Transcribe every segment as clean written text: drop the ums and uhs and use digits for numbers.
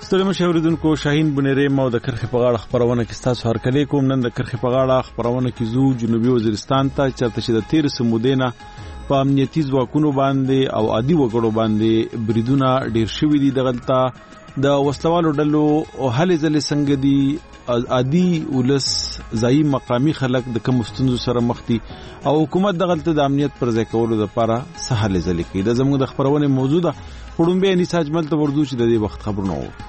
ستړي مشاوریدونکو شاهین بنيري مو د کرخې په غاړه خبرونه کې تاسو هرکلی کوم. نن د کرخې په غاړه خبرونه کې زو جنوبي وزیرستان ته چرته چې د 13 سمودینه په امنیتي ځواکونو باندې او عادي وګړو باندې بریدونه ډیر شوي دي. دغلطه د وسلوالو ډلو او هلې ځلې څنګه دي عادي ولس ځای مقامی خلک د کوم ستونزو سره مخ دي او حکومت دغلطه د امنیت پر ځای کولو لپاره سهل ځلې کوي. د زموږ د خبرونه موجوده خړومبه انیس اجمل ته ورځو چې د دې وخت خبرونه وو.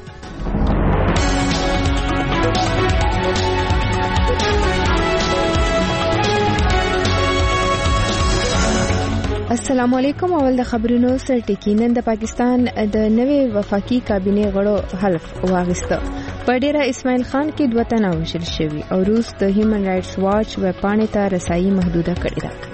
السلام علیکم. اول د خبرونو سر ټکینن د پاکستان د نوې وفاقي کابینه غړو حلف واغسته. په ډیره اسماعیل خان کې 2 تنه وشل شوی او روس د هیومن رائټس واچ ویب پاڼې ته رسایي محدوده کړې ده.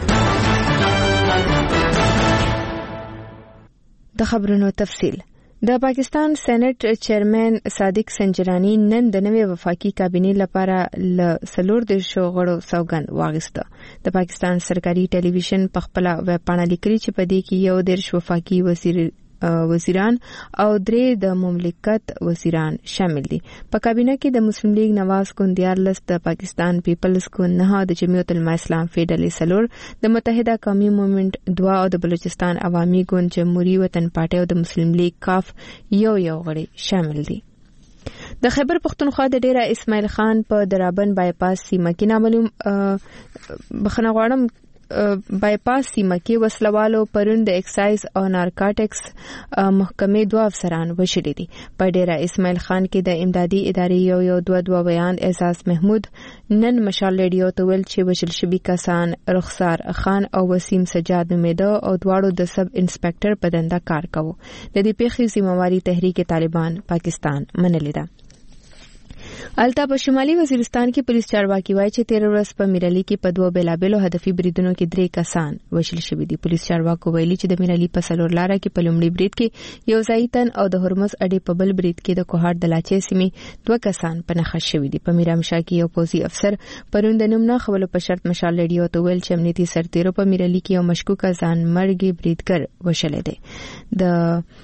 د خبرونو تفصیل. د پاکستان سېنات چیرمن صادق سنجرانی نن د نوې وفاقي کابینه لپاره ل سلور د شوغړو سوګند واغسته. د پاکستان سرکاري ټلویزیون په خپل ویب پاڼه لیکلي چې په دې کې یو د وفاقي وزیران او 3 د مملکت وزیران شامل دي. په کابینه کې د مسلم لیگ نواز کندیار لست، د پاکستان پیپلز کو 9، د جمعیت العلماء اسلام فیډرل سلور، د متحده قومي موومېنټ 2 او د بلوچستان عوامي ګوند جمهوریت وطن پارټي او د مسلم لیگ کاف یو غړي شامل دي. د خیبر پختونخوا د ډیره اسماعیل خان په درابن بایپاس سیمه کې نامعلوم بخنغواړم بایپاس سیمه کې وسلوالو پرون د ایکسایز او نارکاټکس محکمې 2 افسران وشړي دي. په ډیره اسماعیل خان کې د امدادي ادارې یو 2 بیان اعزاز محمود نن مشال ریډیو ته ویل چې وشل شوي کسان رخسار خان او وسیم سجاد نومیده او دواړو د سب انسپکټر په دنده کار کوي. د دې پیښې ذمہواری تحریک طالبان پاکستان منلې ده. الته په شمالي وزیرستان کې پولیس چارواکي وایي چې 13 ورځې په میرالي کې په 2 بیلابلو هدفي بریدونو کې 3 کسان وشل شوي دي. پولیس چارواکو ویلي چې د میرالي په سلور لاره کې په لومړي برید کې یو ځای تن او د هرمز اډې په بل برید کې د کوهاټ د لاچې سیمې 2 کسان په نښه شوي دي. په میرامشا کې یو پوځي افسر پرون د نوم نه خولو په شرط مشال ریډیو ته ویل چې امنیتي سرتیرو په میرالي کې یو مشکوک ځان مرګي بریدګر وشل دي. د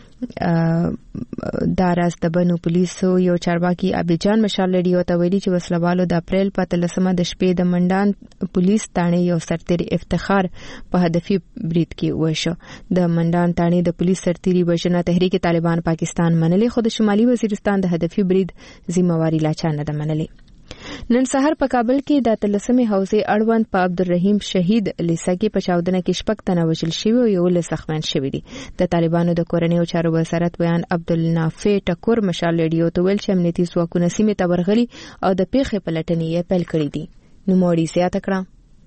داراز د بنو پولیسو یو چارواکي ابيجان مشال ریډیو ته ویلي چې وسلوالو د اپریل په 13مه د شپې د منډان پولیس تانه یو سرتیری افتخار په هدفي برید کې وشو. د منډان تانه د پولیس سرتیری وژنه تحریک طالبان پاکستان منلې، خو د شمالي وزیرستان د هدفي برید ذمہواری لا چا نه ده منلې. نن سحر په کابل کې د 13مې حوزې اړوند په عبدالرحیم شهید لیسا کې په چاودنه کې 6 تنه وژل شوي او یو له زخمیان شوي دي. د طالبانو د کورنیو چارو وزارت بیان عبدالنافع ټکور مشال ریډیو ته ویل چې امنیتي ځواکونه سیمې ته ورغلي او د پیښې پلټنې یې پیل کړې دي. نوموړي زیاته کړه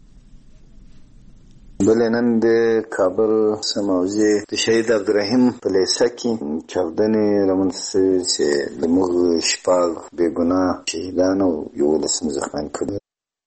بلنن د کابل سماوزي د شهید عبدالرحیم په لیسا کې چاودنې رامنځته چې د موږ شپږ بېګناه شهیدان او 11 زخمیان کړي.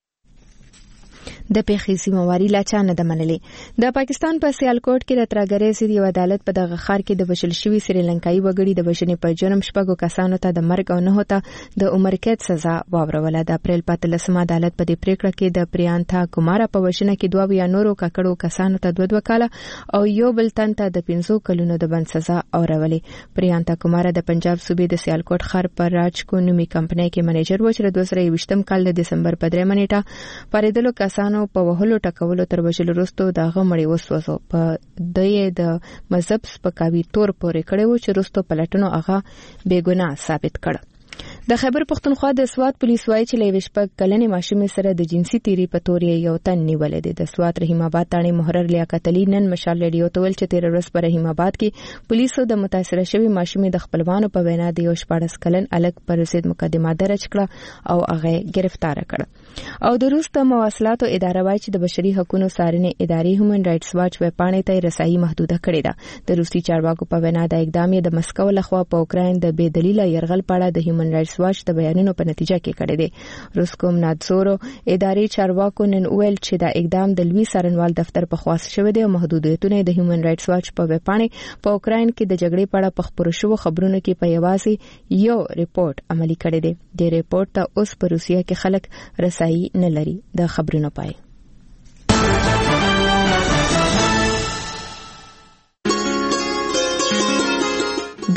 د پیښې ذمہواری لا چا نه ده منلې. د پاکستان په سیالکوټ کې د ترګرې ضد یو عدالت په دغه ښار کې د وشل شوي سریلانکایي وګړي د وژنې په جرم 6 کسانو ته د مرګ او 9 ته د عمر قید سزا واوروله. د اپریل په 13مه عدالت په دې پریکړه کې د پریانتا کومارا په وژنه کې 2 یا نورو ککړو کسانو ته 2 کاله او یو بل تن ته د 15 کلونو د بند سزا اورولې. پریانتا کومارا د پنجاب صوبې د سیالکوټ ښار پر راجکو نومي کمپنۍ کې منیجر و چې 2020 کال د دسمبر په 3 نیټه پاریدلو کسانو په وهلو ټکولو تر وژلو وروسته د غمړې وسوسو په د مذهب سپکاوي تور پورې کړي و چې وروسته پلټنو هغه بېګناه ثابت کړ. د خیبر پختونخوا د سوات پولیس وایي چې له 20 کلنې ماشومې سره د جنسي تیری په تور یو تن نیولې ده. د سوات رحیم آباد تانه محرر لیاقت علي نن مشال ریډیو ته ویل چې 13 ورځې په رحیم آباد کې پولیسو د متاثره شوی ماشومې د خپلوانو په وینا د 14 کلن الګ پر ضد مقدمه درج کړه او هغه گرفتار کړ. او د روس د مواصلاتو اداره وایي چې د بشري حقوقو څارنې ادارې هیومن رائټس واچ ویب پاڼې ته رسایي محدوده کړې ده. د روسي چارواکو په وینا د اقدام یې د مسکو لخوا په اوکراین د بې دلیله يرغل پاړه د هیومن رائټس واچ د بیانونو په نتیجه کې کړی دی. روسکوم نادزورو ادارې چارواکو نن ویل چې دا اقدام د لوی څارنوال دفتر په خواست شوی دی او محدودیتونه د هیومن رائټس واچ په ویب پاڼې په اوکراین کې د جګړې په اړه په خبرو شوو خبرونو کې په یوازې یو ریپورت عملي کړی دی. د ریپورت ته اوس په روسیه کې خلک رسایي نه لري. د خبرونو پای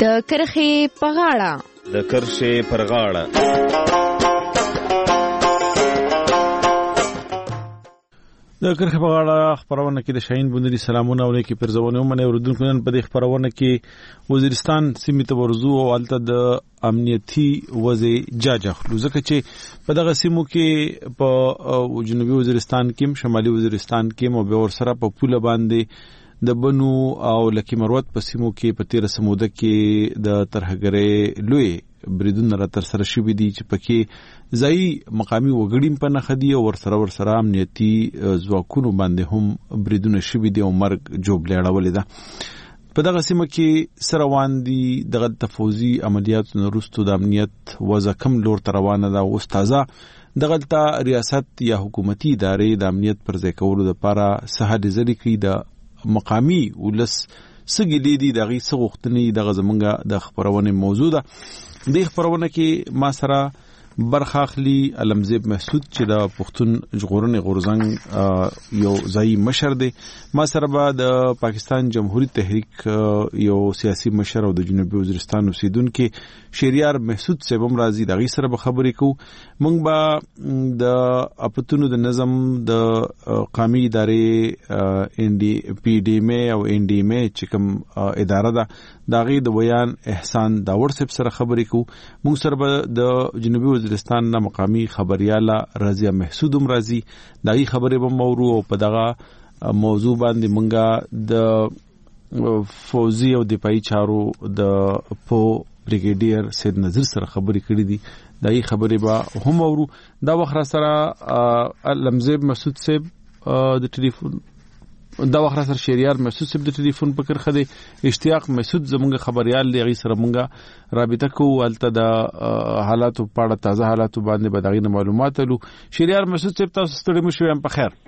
د کرخې په غاړه. د کرښې پر غاړه. د کرخې په غاړه خبرونه کې د شاهین بندري سلامونه علیکم پرځونه ومنه اوردونکو نن په دې خبرونه کې وزیرستان سیمې ته ورزو او الته د امنیتي وضع جاجه خلو ځکه چې په دغه سیمو کې په جنوبي وزیرستان کې شمالي وزیرستان کې مو به ور سره په پوله باندې د بنو او لکی مروت په سیمو کې په 13 سموده کې د ترهګرې لوی بریدونه را تر سره شوي دي چې پکې ځای مقامي وګړي په نخدي او ور سره امنیتي ځواکونو باندې هم بریدونه شوي دي او مرګ جوړ لړولې ده. په دغه سیمه کې سره روان دي دغه تفوزي عملیات نورستو د امنیت وضع کم لور تر روانه ده او استاذه دغه ریاست یا حکومتي ادارې د امنیت پر ځای کولو لپاره سهاد زری کوي د مقامی ولس سګلې دي دغه سغختنی دغه زمونږه د خبرونه موضوع ده. د خبرونه کې ما سره برخه اخلي علمزیب محسود چې د پښتون ژغورنې غورزنګ یو ځای مشر دی. ما سره به د پاکستان جمهوریت تحریک یو سیاسي مشر او د جنوبي وزیرستان اوسیدونکو شهریار محسود صاحب هم راځي دغه سره به خبرې کوو. موږ به د اپتونو د نظم د قومي ادارې ان ډي پی ډي ام او ان ډي ام چې کوم اداره ده دغه د بیان احسان داور صاحب سره خبرې کوو. موږ سره به د جنوبي وزیرستان نه مقامی خبرياله رضیا محسود هم راځي دغه خبرې به مورو او په دغه موضوع باندې مونږه د فوزي او دفاعي چارو د پو بریګیډیر سید نذیر سره خبرې کړې دي دغه خبرې به هم مورو. دا وخت سره علمزیب محسود صاحب د ټلیفون دا وخت سره شهریار محسود صاحب د ټلیفون په کرخه دی اشتیاق محسود زمونږ خبريال دی غي سره مونږه رابطه کوو الته د حالاتو په اړه تازه حالاتو باندې به دغه معلومات لو. شهریار محسود صاحب تاسو ستړي مشو یم په خیر.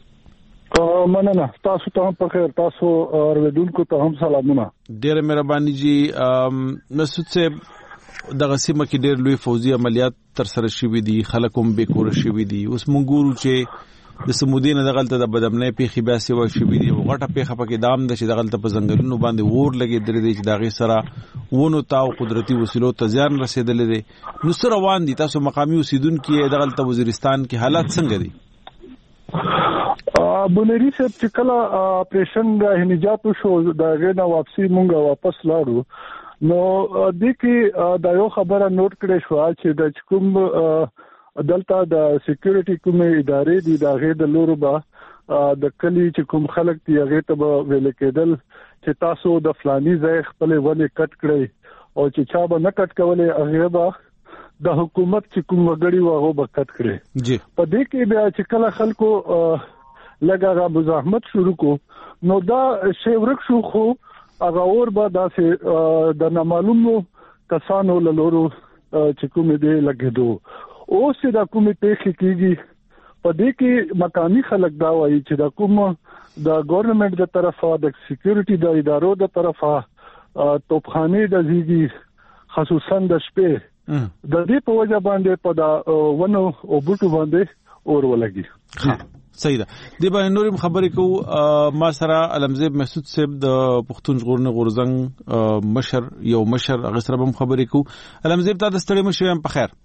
مننه تاسو ته هم په خیر تاسو اوریدونکو ته هم سلامونه. ډیره مهرباني جی محسود صاحب دغه سیمه کې ډیر لوی فوزي عملیات تر سره شوي دي خلکو به کور شوي دي اوس مونږ ګورو چې د سمودین دغلت د بدمنې پیخي بیا سی و شوي دي غټه پیخه پکې دام د چې دغلت په ځنګلونو باندې ور لګي درې دي چې دغه سره ونو تاو قدرتي وسیلو ته ځان رسیدلې دي. نو سره روان دي تاسو مقامي اوسیدونکو دغلت وزیرستان کې حالات څنګه دي؟ بنری صاحب چې کله اپریشن نجات شو دا غنا واپسی مونږه واپس لاړو نو د کې دا یو خبره نوٹ کړې شو چې د کوم دلته د سکیورټي کومې ادارې دي دا غي د لورو با د کلی چې کوم خلک دی هغه ته ویل کېدل چې تاسو د فلاني ځای خپل ونه کټ کړئ او چې چا به نه کټ کولې هغه به د حکومت چې کوم وګړي وغه به کټ کړي. جی په دې کې بیا چې کله خلکو لګا مزاحمت شروع کو نو دا شی ورک شو خو هغه اور به داسې د نامعلومو کسانو له لورو چې کوم دې لګېدو اوس دا کومې پیښې کیږي په دې کې مقامي خلک دا وایي چې دا کوم د ګورنمنت د طرفه د سکیورټي د ادارو د طرفه توپخانه د زیږي خصوصا د شپې د دې په وجه باندې په دا ونو او بوټو باندې اور ولګي. صحیح ده. د به نورم خبرې کو ما سره علمزیب محسود صاحب د پښتون ژغورنې غورزنګ مشر یو مشر هغه سره هم خبرې کو. علمزیب تاسو ستړي مشو یم په خیر.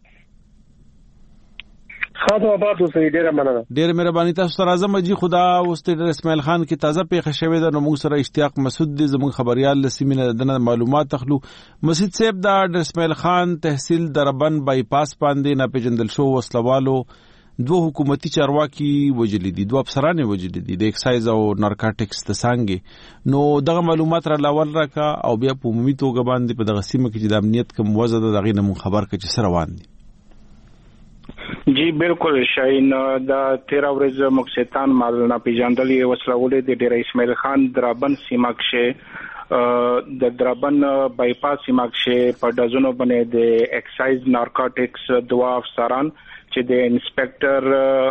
خاطر آباد اوسئ ډیره مننه. ډیره مهرباني تاسو سره اعظم جی خدا واستر اسماعیل خان کی تازه پیښه شوې ده نو موږ سره اشتیاق مسعود دې زموږ خبريال لسیمینه د معلومات تخلو. مسعود صاحب دا اسماعیل خان تحصیل دربن بایپاس باندې نه پیجندل شو وسلوالو دوه حکومتي چارواکي وجلې دي دوه افسرانه وجلې دي د ایکسایز او نارکاټکس د سانګي نو دغه معلومات را لاول راکا او بیا په عمومي توګه باندې په دغه سیمه کې د امنیت کوم وضع د دغه نمو خبر کړي سره روان دي. جی بالکل شاین دا 13 ورځ مقصدان مالنا پیجاندلې وسلولې د ډیر اسماعیل خان درابن سیماکشه د درابن بایپاس سیماکشه په دزونو باندې د ایکسایز نارکاټکس دوا افسران چې د انسپیکټر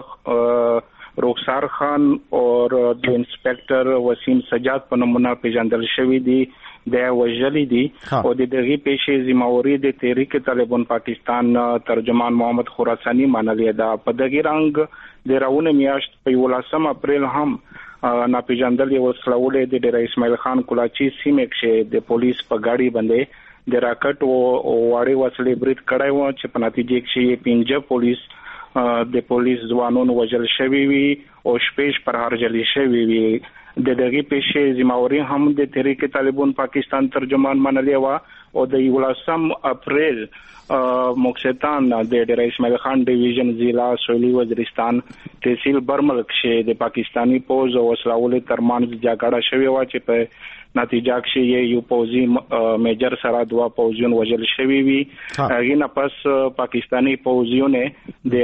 رخسار خان او د انسپیکټر وسیم سجاد په نومونه پیژندل شوی دي د وجلی دي او د دغه پیښې ذمہواری د تحریک طالبان پاکستان ترجمان محمد خراسانی منلې ده. په دغه رنګ د راونه میاشت په 18 اپریل هم ناپیژندل وسلهولې د ډیر اسماعیل خان کولاچی سیمه کې د پولیس په گاډي باندې د راکټ او واړې وسلې برید کړای و چې په نتیجه کې 15 پولیس د پولیس ځوانانو وژل شوی وي او شپږ پر هرجلی شوی وي د دغه پیښې ذمہواری هم د تحریک طالبان پاکستان ترجمان منلې و او د 18 اپریل مقصدان د ډیر اسماعیل خان ډیویژن ضلع سویلی وزیرستان تحصیل برمل کې د پاکستانی پوز او وسلهولې ترمنځ جګړه شوې و چې په نتیجه کې یو پوزي میجر سره دوا پوزیون وژل شوی وي هغه نه پس پاکستانی پوزیونه د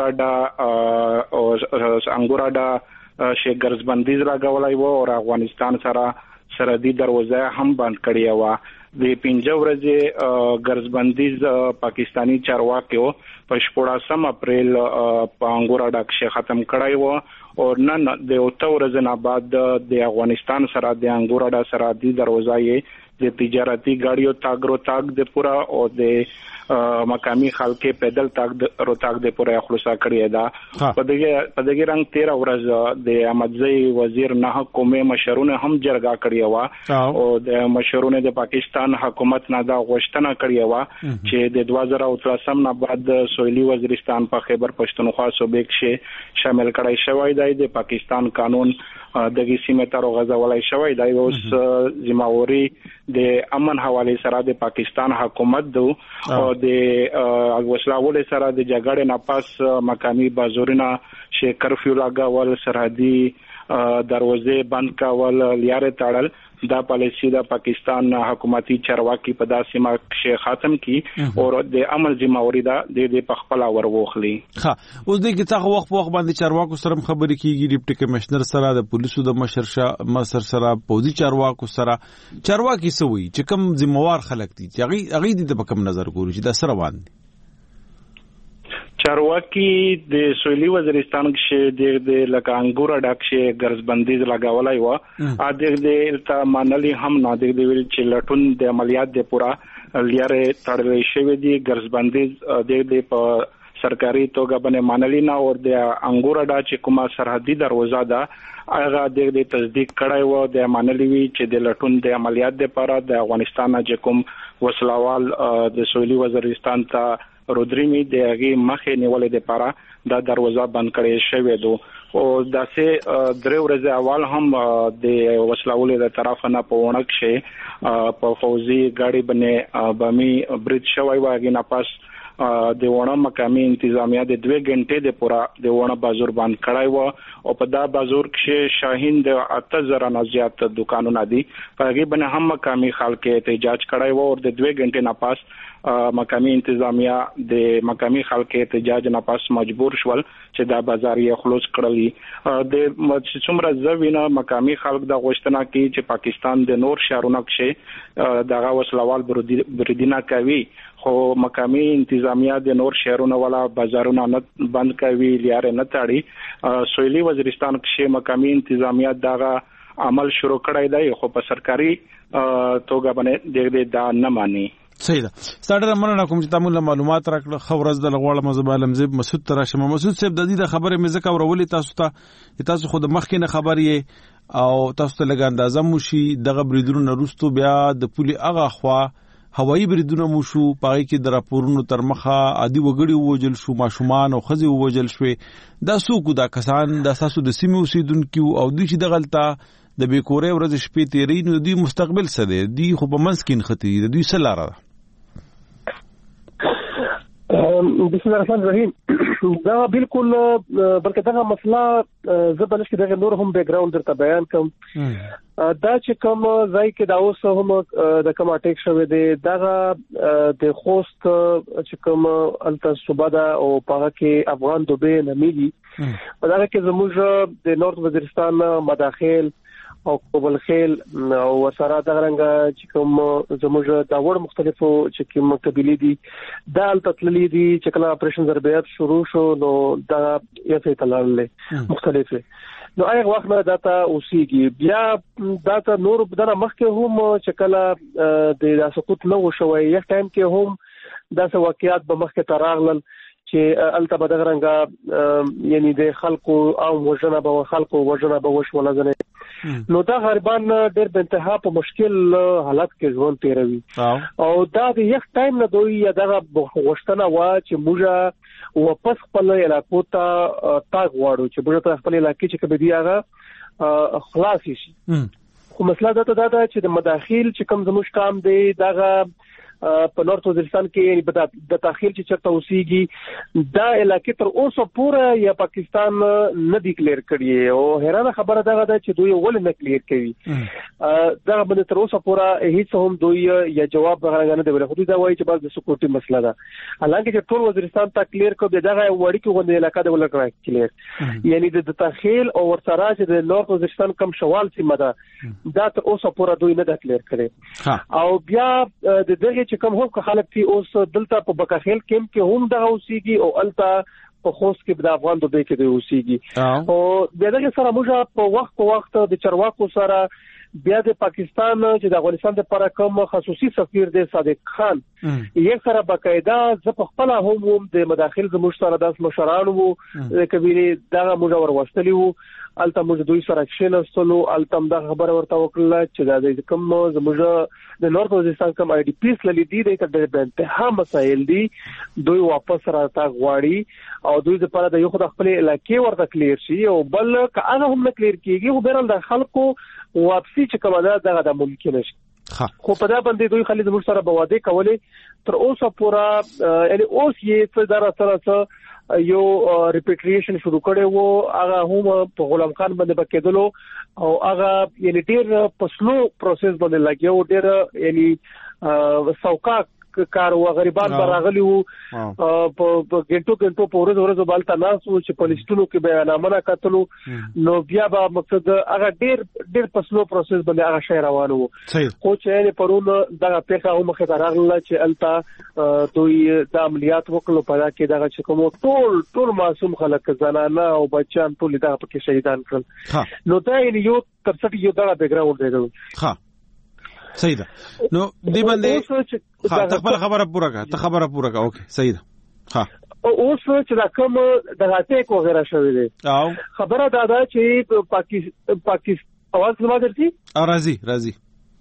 انګوراډا شګرز بندیز راغولای وو او افغانستان سره سرحدي دروازه هم بند کړی و د 15 ورځې ګرځبندیز پاکستانی چارواکیو په 14 اپریل په انګوراډا کې ختم کړی و او نن د 8 ورځې نه بعد د افغانستان سره د انګوراډا سرحدي دروازه یې د تجارتي گاډیو تاګ د پورا او د مقامی خلک پیدل تاګ د پورا خلاصه کړی دا په دغه رنګ 13 ورځ د احمدزئی وزیر نه قومي مشرونه هم جرګه کړی و او د مشرونه د پاکستان حکومت نه دا غوښتنه کړی و چې د 2013 نه بعد سویلی وزیرستان په خیبر پښتونخوا صوبې کې شامل کړای شوی دی د پاکستان قانون دغه سیمه ته غځولای شوی دی اوس ذمہواری د امن حواله سره د پاکستان حکومت دو او د وسلهولې سره د جګړې نه پاس مقامی بازارونه چې کرفیو لاګول سرحدي دروازې بند کول لیاره تړل دا پالیسی د پاکستان حکومتي چارواکي په داسې ما کې ختم کی او د عمل ذمہواری دا د پخپل اور وخلی ها اوس د کیڅه وخت په وخت باندې چارواکو سره خبرې کیږي ډیپټي کمشنر سره د پولیسو د مشر سره پوزي چارواکو سره چارواکي سوي چې کوم ذمہوار خلک دي چې هغه د کوم نظر ګوري چې د سره باندې چارواکي د سویلی وزیرستان کې د لکانګورا ډاکشه ګرځبندیز لګولای و ا د تا منلي هم نه د ویل چې لټون د عملیات د پورا لیاره تړلې شوی دی ګرځبندیز د په سرکاري توګه باندې منلي نه او د انګورا ډا چې کومه سرحدي دروازه ده هغه د تصدیق کړای و د منلي وی چې د لټون د عملیات د لپاره د افغانستان چې کوم وسلوال د سویلی وزیرستان ته رودریمی د هغه مخې نیولې د لپاره دا دروازه بند کړې شوې ده او داسې درې ورځې اول هم د وسلوالې د طرف نه په ونک شي په فوزي گاډي باندې بامي برید شوی و هغه نه پاس د ونه مقامی انتظامیه د 2 غنټې د پورا د ونه بازار باندې کړای و او په دا بازار کې شاهین د 8000 نه زیات دکانونه دي په هغه باندې هم مقامی خلک احتجاج کړای و او د 2 غنټې نه پاس مقامی انتظامیه د مقامی خلک احتجاج نه پاس مجبور شول چې دا بازار یې خلاص کړلی د څومره ځوینه مقامی خلک د غوښتنه کوي چې پاکستان د نور شهرونو کې دغه وسلوال بریدینه کوي خو مقامی انتظامیه د نور شهرونو والا بازارونه نه بند کوي لیاره نه تاړي سویلی وزیرستان کې مقامی انتظامیه دغه عمل شروع کړی دی خو په سرکاري توګه باندې دا نه مانی صحیح ده ستاره مننه کوم چې تاسو معلومات راکړه خبرز د لغواړه مزبالم زب مسعود تراشم مسعود صاحب د دې د خبره مې زکه ورولې تاسو خود مخکې نه خبرې او تاسو ته لګ اندازه مو شي دغه بریدونو وروسته بیا د پولي اغه خوا هوایی بریدونه مو شو پای کې د راپورونو تر مخه عادي وګړي ووجل شو ماشومان او خزي ووجل شوې دا څوک دا کسان د اساسو د سیمې اوسیدونکو او دوی چې د غلطه د بیکورې ورځ شپې تیرې نو دوی مستقبل څه دی دوی خو په منسکین ختی دوی سلاره بسم الله الرحمن الرحیم دا بالکل بلکې دا مسله زبلش کې دغه نور هم بیک گراوند درته بیان کوم دا چې کوم ځای کې دا اوس هم د کوم اٹیک شوی دی دا د خوست چې کوم الته صوبه دا او په کې افغان دوبه نمیږي په دا کې زموږ د نورث وزیرستان مداخل او قبل خیل او وسره د رنګ چې کوم زموږ د وړ مختلفو چې کوم قبيله دي دا تطلیلی دي چې کله اپریشن ضربیات شروع شو نو دا یې تلل مختلفه نو هغه وخت نه داتا اوسېږي بیا داتا نور بدنه مخکې هم چې کله د سقوط نو شوی یک ټایم کې هم دا واقعیات به مخکې تراغلل چې الته بدغرنګا یعنی د خلکو او وژنه به وشول ځنه نو دا غریبان ډېر په انتها په مشکل حالت کې ژوند تیروي او دا د یو ټایم نه دوی دغه غوښتنه وا چې موږ واپس خپل علاقو ته تاګ واړو چې موږ خپل علاقې چې کبه دی هغه خلاص شي خو مسله دا ده چې د مداخیل چې کوم زموږ کام دی دغه په نورث وزیرستان کې یعنی د داخل چې چرته اوسېږي دا علاقې تر اوسه پورې یا پاکستان نه دی کلیر کړی او هرانه خبره ده چې دوی ولې نه کلیر کوي دا باندې تر اوسه پورې هیڅ هم دوی یا جواب غوښتنه نه دی ورکړي دا وایي چې بس د سکیورټي مسله ده حالانکه چې ټول وزیرستان ته کلیر کوي دا وړي کې غونډه علاقې د ولکړه کلیر یعنی د داخل او ورسره چې د نورث وزیرستان کم شوال سیمه ده دا تر اوسه پورې دوی نه کلیر کړي او بیا د دغه چې کوم هم خلک چې اوس دلته په بکاخیل کېم کې هم دغه اوسېږي او الته په خوست کې د افغان دوی کې د اوسېږي او دغه سره موږ په وخت د چرواکو سره بیا د پاکستان چې د افغانستان لپاره کوم خصوصي سفیر دی صادق خان یې سره باقاعده ز په خپل هم د مداخل زموږ سره د مشران وو کبیره دغه موږ وروستلی وو الته موږ دوی سره کښیناستلو الته د خبره ورته وکړه چې د کوم زموږ د نورث وزیرستان کوم آی ډی پیس للیدي د انتها مسایل دي دوی واپس راځي غواړي او دوی لپاره د یو خپل علاقې ورته کلیر شي او بل که هغه هم نه کلیر کیږي خو بیرل د خلکو واپسی چې کومه دغه د ممکن شي خو په دا باندې دوی خالد موږ سره بواده کولې تر اوسه پورا یعنی اوس یې څه دره سره یو ریپیټریشن شروع کړي وو هغه هم په غلام خان باندې بکیدلو او هغه یعنی ډیر په سلو پروسس باندې لګیو ډیر یعنی سوکا کار او غریبان براغلی وو په ګنټو په ورځ بالته ناسو چې پولیسونو کې بیانامه کتلو نو بیا به مقصد هغه ډیر په سلو پروسس باندې هغه شی روان وو خو چې پرون دغه پیښه هم مخه راغله چې التا دوی د عملیات وکړو په دا کې دغه چې کوم ټول معصوم خلک زنانه او بچیان ټول دغه پکې شهیدان کړل نو دا یو تر څټ یو دغه بیک گراوند دی صحیح ده نو دی باندې ته خبره پوره کا اوکے صحیح ده اوس چې دا کوم د غاټیک وغیرہ شوی دی خبره دا چې پاکستان اواز زما درتي راځي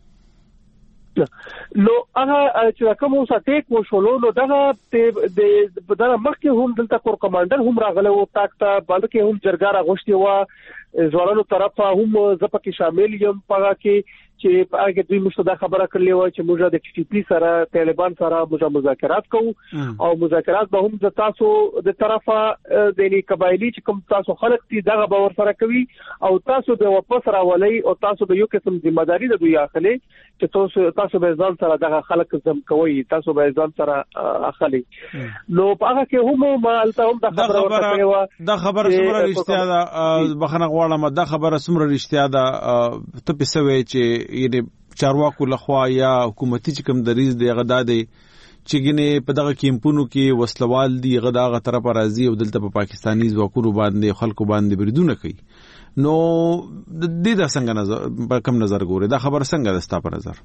نو هغه چې کوم اوس اټیک وشولو نو دغه د دغه مخکې هم دلته کور کمانډر هم راغله او تاکته بلکې هم جرګار غوښتي و ځوانانو طرفه هم زپکه شامل یم پغه کې چې هغه دوی مستدا خبره کړلې و چې موږ د ټي پی سره طالبان سره موږ مذاکرات کوو او مذاکرات به هم د تاسو د طرفه د قبایلی چې کوم تاسو خلک دي دغه باور سره کوي او تاسو به واپس راولي او تاسو به یو قسم ذمہ داری د دوی اخلي چې تاسو به ځان سره دغه خلک زم کوي تاسو به ځان سره اخلي نو هغه کې هم ما الته هم د خبره ورته دا خبره سمره رښتیا ده بخنه غواړم دا خبره سمره رښتیا ده ته پسوي چې یعنی چارواکو لخوا یا حکومتي چې کوم دریز دی غدا دی چې ګنې په دغه کیمپونو کې وسلوال دی غدا غ طرف راځي او دلته په پاکستاني ځواکونو باندې خلکو باندې بریدونه کوي نو د دې د څنګه نظر کم نظر ګوري دا خبر څنګه دستا په نظر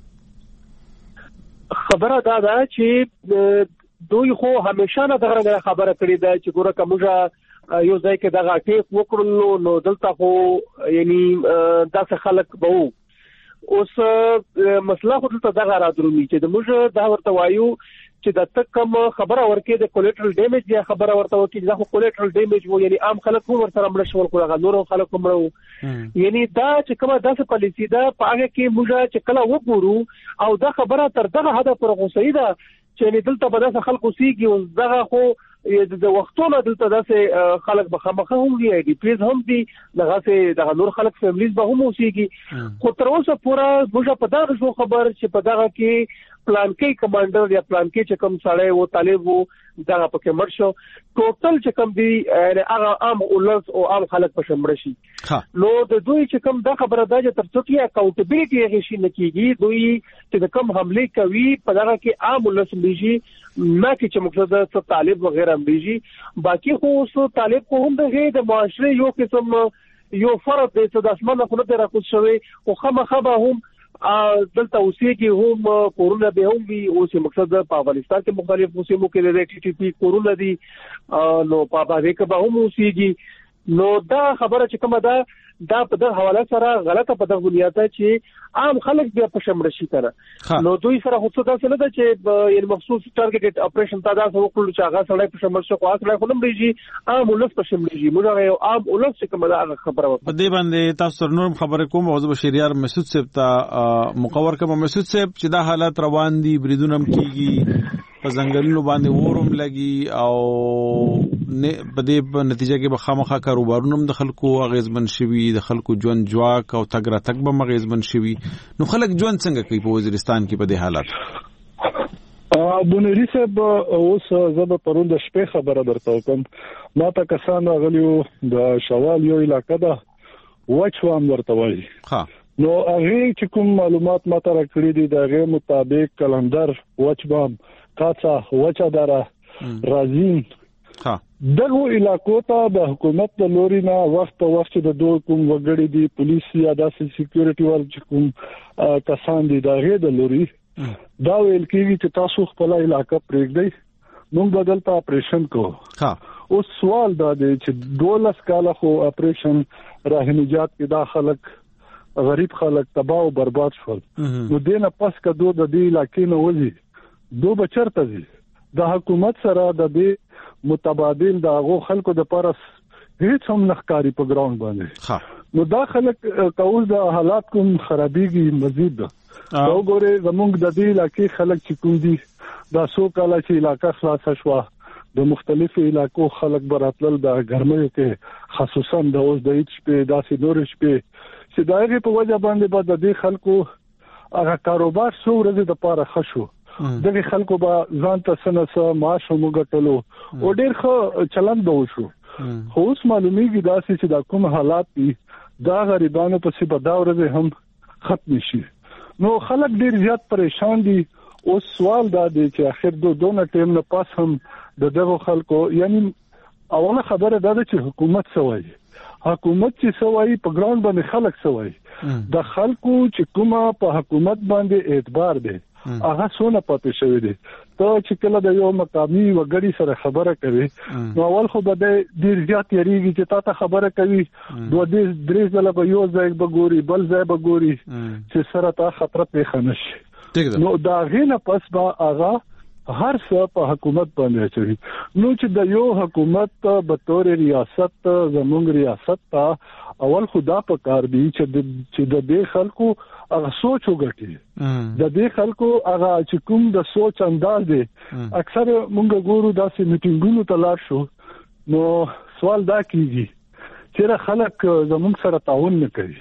خبره دا چې دوی خو همیشه نه دغه خبره کړې ده چې ګوره کومه یو ځای کې دغه اټیک وکړلو نو دلته خو یعنی داسې خلک به اوس مسله خو ته دغه راځي چې د موږ دا ورته وایو چې د تکم خبره ورکې د کولیټرل ډیمیج یا خبره ورته وکړي دا خو کولیټرل ډیمیج وو یعنی عام خلک هم ورته مړ شول خو هغه نور خلک هم مړو یعنی دا چې کومه داسې پالیسی ده په هغه کې موږ چې کله وګورو او دا خبره تر دغه حد پر غوسې ده چې دلته به داسې خلکو سیږي او دغه خو د وختونو دلته داسې خلک به خامخه هم دي ډي پلیز هم دي دغه نور خلک فیملیز به هم اوسېږي خو تر اوسه پورې موږ په دغه شو خبر چې په دغه کې پلان کې کمانډر یا پلان کې چې کوم سړی وو طالب وو دغه پکې مړ شو ټوټل چې کوم دی هغه عام اولس او عام خلک په شمړ شي نو د دوی چې کوم دا خبره ده چې تر څو کې اکاونټیبিলিټي هغه شي نه کیږي دوی چې کوم حمله کوي په دغه کې عام اولس میږي نه چې مقصد د طالب وغیرہ میږي باقي خو طالب خو هم د معاشره یو قسم یو فرد د اسمانه خو نه راکوت شوی او خامخا به هم دلته اوسېږي هم کورونه به هم وي. اوس مقصد په افغانستان کې مختلف موسمو کې د ټي ټي پی کورونه دي نو په باندې کې به هم اوسېږي. نو دا خبره چې کومه ده دا په دغه حواله سره غلطه په دغه بنیاد ده چې عام خلک بیا په شمړ شي کنه. نو دوی سره خو څه تاسو نه ده چې یعنی مخصوص ټارګټډ اپریشن تا دا وکړو چې هغه سره په شمړ شي خو هغه خو نه بریږي عام ولس په شمړ شي. موږ یو عام ولس چې کومه ده خبره په دې باندې تاسو نور خبرې کوم او زه شهریار مسعود صاحب ته مقور کوم. مسعود صاحب چې دا حالات روان دي بریدونه کیږي په ځنګلونو باندې ورم لګي او په دې نتیجه کې به خامخا کاروبارونه هم د خلکو اغیزمن شوي د خلکو ژوند جواک او تګ راتګ به اغیزمن شوي. نو خلک ژوند څنګه کوي په وزیرستان کې په دې حالات؟ بونری صاحب اوس زه به پرون د شپې خبره درته وکم. ما ته کسان غلیو د شوال یو علاقې ده وچوام ورته وایي. نو هغه چې کوم معلومات ما ته راکړي دي د هغه مطابق کلندر وچبام کاڅا وچا دارا رازین دغه علاقو ته د حکومت د لوري نه وخت د دوه کوم وګړي دي پولیس یا د سکیورټي ول چې کوم کسان دي دغه د لوري دا ویل کېږي چې تاسو خپل علاقې پرېږدئ موږ بدلته اپریشن کوو. اوس سوال دا دی چې 12 کاله خو اپریشن راهنجات کې دا خلک غریب خلک تباہ او برباد شول. نو دینه پس کدو د دې علاقې نه وځي دو بچرته دي د حکومت سره د دې متبادل د هغه خلکو د پرس هیڅ هم نخکاری په ګراوند باندې. نو دا خلک کول د حالات کوم خرابېږي مزید ده. دا وګوره زمونږ د دې علاقې خلک چې کوم دي دا سو کاله چې علاقې خلاص شوه د مختلفو علاقو خلک براتل د ګرمۍ کې خصوصا د اوس د شپې داسې نور شپې چې دغه په وجه باندې به د دې خلکو هغه کاروبار سو ورځې د پاره خشو دغه خلکو به ځان ته سنسه معاش وګټلو او ډېر ښه چلند به وشو. خو اوس معلومیږي داسې چې دا کوم حالات دي دا غریبانو پسې به دا ورځې هم ختم شي. نو خلک ډېر زیات پریشان دي. اوس سوال دا دی چې اخر دوه ټیم نه پاس هم د دغه خلکو یعنی اوله خبره دا ده چې حکومت سوي حکومت چې سوي په ګراوند باندې خلک سوي د خلکو چې کومه په حکومت باندې اعتبار دی هغه سونه پاتې شوی دی. ته چې کله د یو مقامي وګړي سره خبره کوي نو اول خو به ډیر زیات یریږي چې تا ته خبره کوي دوه درې ځله به یو ځای به ګوري بل ځای به ګوري چې سره ته خطر پیښ نشي. نو دا غینه پس به هغه هر څه په حکومت باندې چوي. نو چې د یو حکومت به تور ریاست زموږ ریاست ته اول خدا په کار دی چې د دې خلکو هغه سوچ وګټي د دې خلکو هغه چې کوم د سوچ انداز دی. اکثر مونږ ګورو داسې میټینګونو ته لاړ شو نو سوال دا کیږي چې خلک زموږ سره تعاون نه کوي.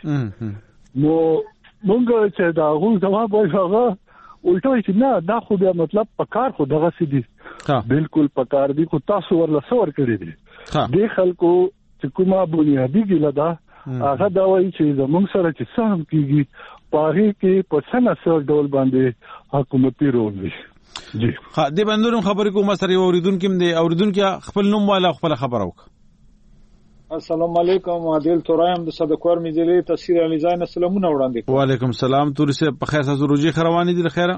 نو مونږ چې دا غو جواب وایو الټوي چې نه دا خو بیا مطلب پکار خو دغه سي دي بالکل پکار دي خو تاسو ورله سور کړی دي. د خلکو چې کومه بنیادی ګله ده هغه دا وایي چې زموږ سره چې سم کیږي پاره کې په سناسر ډول باندې حکومتي رول وي. جی د بندونو خبرې کوم سره اوریدونکو هم دي اوریدونکو خپل نوم والا خپل خبر وک. السلام علیکم عادل تورایم د صدقور میځلې تفسیر علی زاین سلامونه وړاندې. وعلیکم السلام تور سه په خیر تاسو روزي خروانی دي خیره؟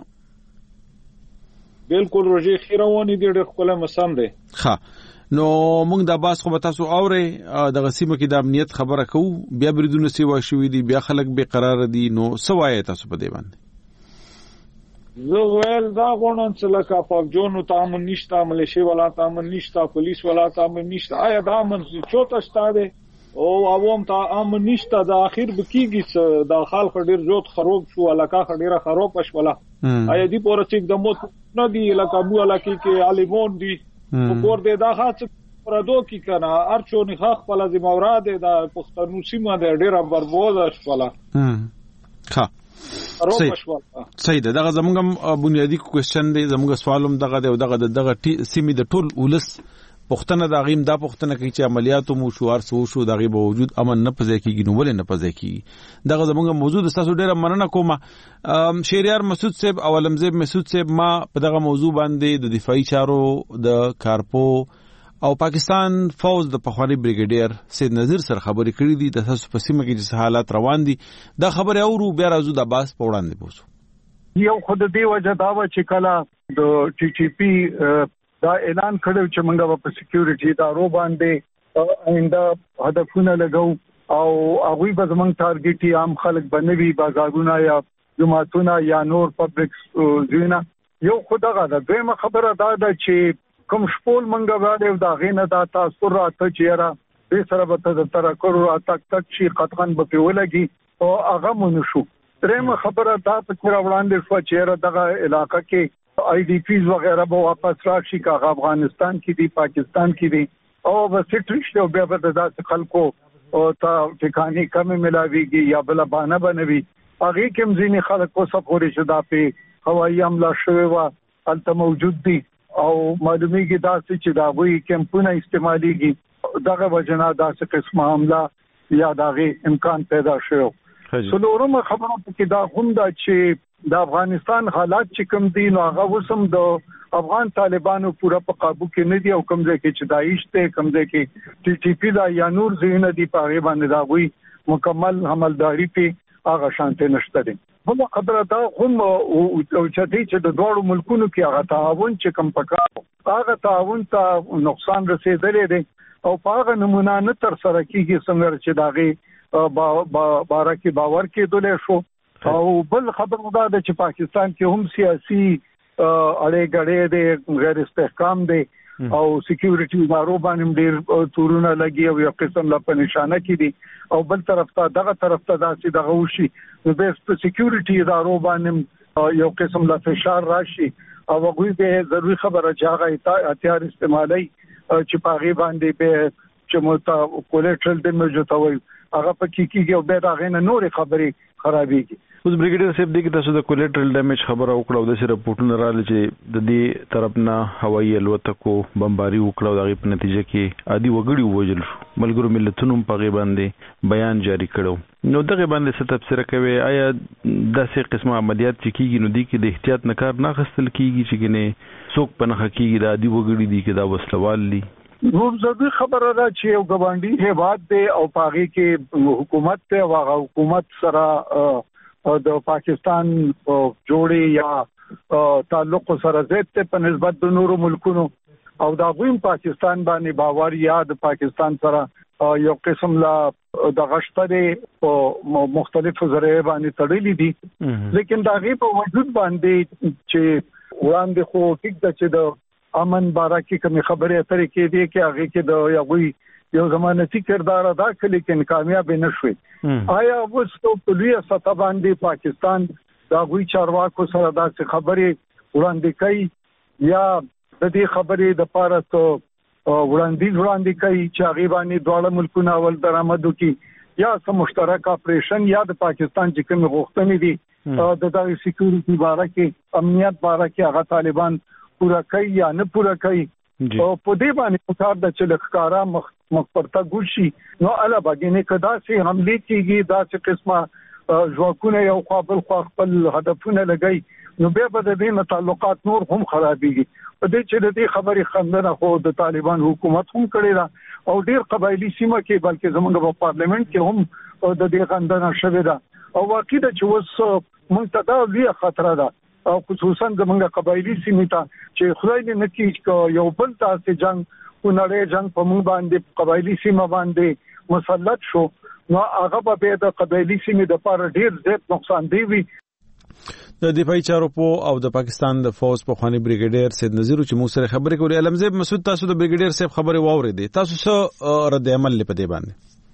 بالکل روزي خیروانی دي ډېر خپل مسام دي. نو موږ د باس خو به تاسو اوري د غسیمه کې د امنیت خبره کوو بیا بریدونه سیوا شوې دي بیا خلک به قرار دي نو سوای تاسو په دې باندې؟ زه ویل دا غونن چې لکه په جونو تامن نشته ملیشي ولا تامن نشته پولیس ولا تامن نشته آیا دا امن چوته شته او عوام ته امن نشته د اخر بکیږي چې د خلک ډیر زیات خراب شو علاقه ډیره خراب شوله آیا دی پورته د موت نه دی لکه مو علاقه کې عالمون دي په دې دا خاص پردو کې کنه ارچو نه خپل ذمہوار دي د پښتنو سیمه د ډیره برباد شوله. ها صحیح ده دغه زموږ بنیادی کوېشن دی زموږ سوالوم دغه دی او دغه سیمې د ټول ولس پښتنه د غیم دا پښتنه کوي چې عملیاتو مو شوار سو شو دغه به وجود امن نه پځای کیږي نو ولې نه پځای کیږي دغه زموږ موضوع د تاسو ډیره مننه کوم. شهریار مسعود صاحب او علمزیب مسعود صاحب ما په دغه موضوع باندې د دفاعي چارو د کارپو او پاکستان فوج د پخوانی بریګیډیر سید نذیر سره خبرې کړې دي د تاسو په سیمه کې چې حالات روان دي دا خبره اورو بیا راځو د باس په وړاندې پوسو یو خود دی وجه دا و چې کله د ټي ټي پی دا اعلان کړو چې موږ په سکیورټي ادارو باندې آینده هدفونه لګو او هغه به زمونږ ټارګټي عام خلک بنوي بازارونه یا جماعتونه یا نور پبلک ځایونه یو خدغه دا دویمه خبره دا ده چې کوم شپول منګه باندې دا غینه دا تاسو راته چیرې به سره به تر کړو تک چې قطعاً به پیولګي او هغه مونږ شو درېمه خبره دا په وړاندې شو چې دغه علاقې کې آی ډی پیز وغیرہ به واپس راشي کا افغانستان کې دي پاکستان کې دي او به سټریشته بیا به د خلکو او تا ټکاني کم ملاويږي یا بل باندې بنوي هغه کوم ځینې خلک کو سپوري شدا په هوایي حمله شوی و الته موجود دي او معلومیږي دا چې دا وی کمپونه استعماليږي دغه وجنه دا څه قسمه حمله یا دغه امکان پیدا شوی څلورمه خبره کې دا هم دا چې د افغانستان حالات چې کوم دي نو هغه وسم د افغان طالبانو پورا په قابو کې نه دي او کوم ځای کې چې داعش ته کوم ځای کې ټي ټي پی دا یا نور زینه دي په غیبه باندې دا وی مکمل عملداري په هغه شانته نشته دي بل خبره دا هم او چې د دوړو ملکونو کې هغه تعاون چې کوم پکا هغه تعاون ته نقصان رسیدلې دي او هغه نمونه نه تر سره کیږي څنګه چې داغه بارکه باور کېدل شو او بل خبره دا ده چې پاکستان کې هم سیاسي اړې غړې دي غیر استحکام دي او سکیورټي ادارو باندې ډېر تورونه لګي او یو قسم لا په نشانه کې دي او بل طرف ته دغه طرف ته داسې دغه وشي نو به سکیورټي ادارو باندې یو قسم لا فشار راشي او هغه به ضروري خبره چې هغه هتیار استعمالي چې پاغي باندې به چې متا کولیټرل ډیمیج وتوي هغه پکې کېږي او به دا غینه نور خبرې خرابېږي اوس بریګیډیر صاحب دغه تاسو د کولیټرل ډیمیج خبره وکړو د سره رپورټونه راغلي چې د دې طرف نه هوایي الوتکو بمباري وکړو دغه په نتیجه کې عادي وګړي وژل شو ملګرو ملتونو په غي باندې بیان جاری کړو نو دغه باندې څه تفسیر کوي آیا داسې قسمه عملیات چې کیږي نو دي کې د احتیاط نه کار نه غستل کیږي چې ګنې څوک په نه حقيقي د عادي وګړي دي کې دا وسلوال دي نو ضروري خبره ده چې یو ګوانډي هیواد دی او پاغي کې حکومت ته واغه حکومت سره د پاکستان جوړي یا تعلق سره زیات په نسبت د نورو ملکونو او دا غویم پاکستان باندې باور یا د پاکستان سره یو قسم لا د غشتره او مختلفو ذرایع باندې تړلې دي لیکن دا غي په وجود باندې چې وړاندې خو ټیک د چې د امن بارکه کوم خبره اترې کې دي چې هغه کې د یوې یو ضمانتي کردار ادا کړي لیکن کامیاب نه شوي آیا وسو په لوی سطح باندې پاکستان دا غوي چارواکو سره دا خبرې وړاندې کوي یا د دې خبرې د پاره ته وړاندې کوي چې هغه باندې دواړه ملکونه ول درآمد وکړي یا سم مشترک اپریشن یا د پاکستان چې کوم غوښتنې دي د دغه سکیورټي بارکه امنیت بارکه هغه طالبان پورا کوي یا نه پورا کوي او په دې باندې کار د چلخکارا مخپرتا ګوشي نو الا باګینه کدا سي حمله کیږي دا چې قسمه ژوکونه یو خپل خپل هدفونه لګي نو به د دې تعلقات نور هم خرابيږي په دې چې د دې خبرې خندنه خو د طالبان حکومت هم کړی دا او ډیر قبایلی سیمه کې بلکې زمونږ په پارلیمنت کې هم د دې خندنه شوې ده او واقعي د چې وس منتدا لوی خطر ده او خصوصا زمونږ قبایلی سیمه ته چې خدای دې نکي یو بل تاسو جنگ ونړې جنگ په مونږ باندې قبایلی سیمه باندې مسلط شو نو هغه به د قبایلی سیمه د لپاره ډیر زیات نقصان دی وي د دفاعي چارو او د پاکستان د فوج په خواني بریګیډیر سید نذیر چې موږ سره خبرې کولې علمزیب مسعود تاسو د بریګیډیر صاحب خبرې واورېدې تاسو څه رد عمل لپاره باندې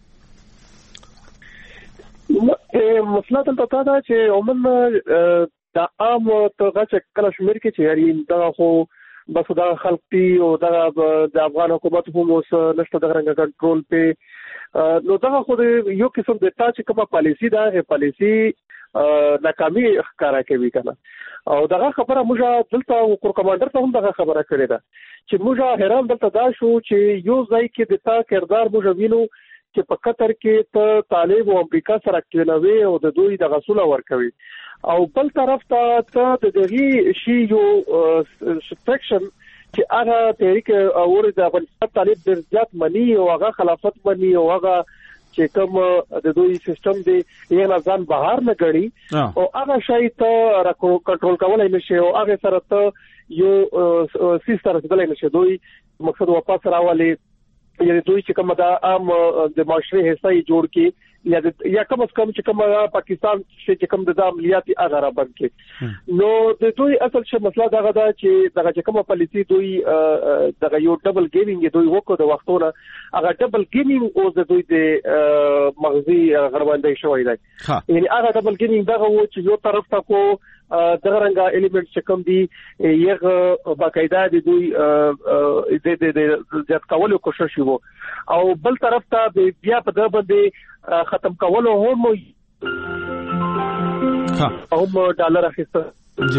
مسله دلته دا چې عموما دا عام توګه چې کله شمیر کې چې یاري دا خو بس دا خلقتي او دا د افغان حکومت هم اوس نشته د رنګ کنټرول په نو دا خو یو قسم د تا چې کومه پالیسی دا پالیسی ناکامي ښکارا کوي کنه او دا خبره موږ دلته کور کمانډر ته هم دا خبره کړې ده چې موږ حیران دلته دا شو چې یو ځای کې د تا کردار موږ وینو چې په قطر کې ته طالب او امریکا سره کېنوي او د دوی د غسول ورکوي او بل طرف ته د دغه شی یو سټریکشن چې هغه تحریک اور د افغانستان طالب ډېر زیات مني او هغه خلافت مني او هغه چې کوم د دوی سیستم دی یې نه ځان بهر نه غړي او هغه شای ته کنټرول کولای نشي او هغه سره ته یو سیستم رسیدلای نشي. دوی مقصد واپس راولي یعنی دوی چې کوم دا عام د معاشري حصہ یې جوړ کې یا کم از کم چې کوم پاکستان چې کوم د عملیاتي اغاره بند کې نو د دوی اصل څه مسله دا غدا چې دغه چې کوم پالیسي دوی دغه یو ډبل گیمینګ دوی وکړو د وختونو هغه ډبل گیمینګ او د دوی د مغزي غړوندې شوې ده. یعنی هغه ډبل گیمینګ دغه و چې یو طرف ته کو دغه رنګه الیمنٹ چې کوم دي یغه باقاعده د دوی د ځات کولو کوشش وو او بل طرف ته بیا په دغه باندې ختم کولو هم ډالر اخیسته. جی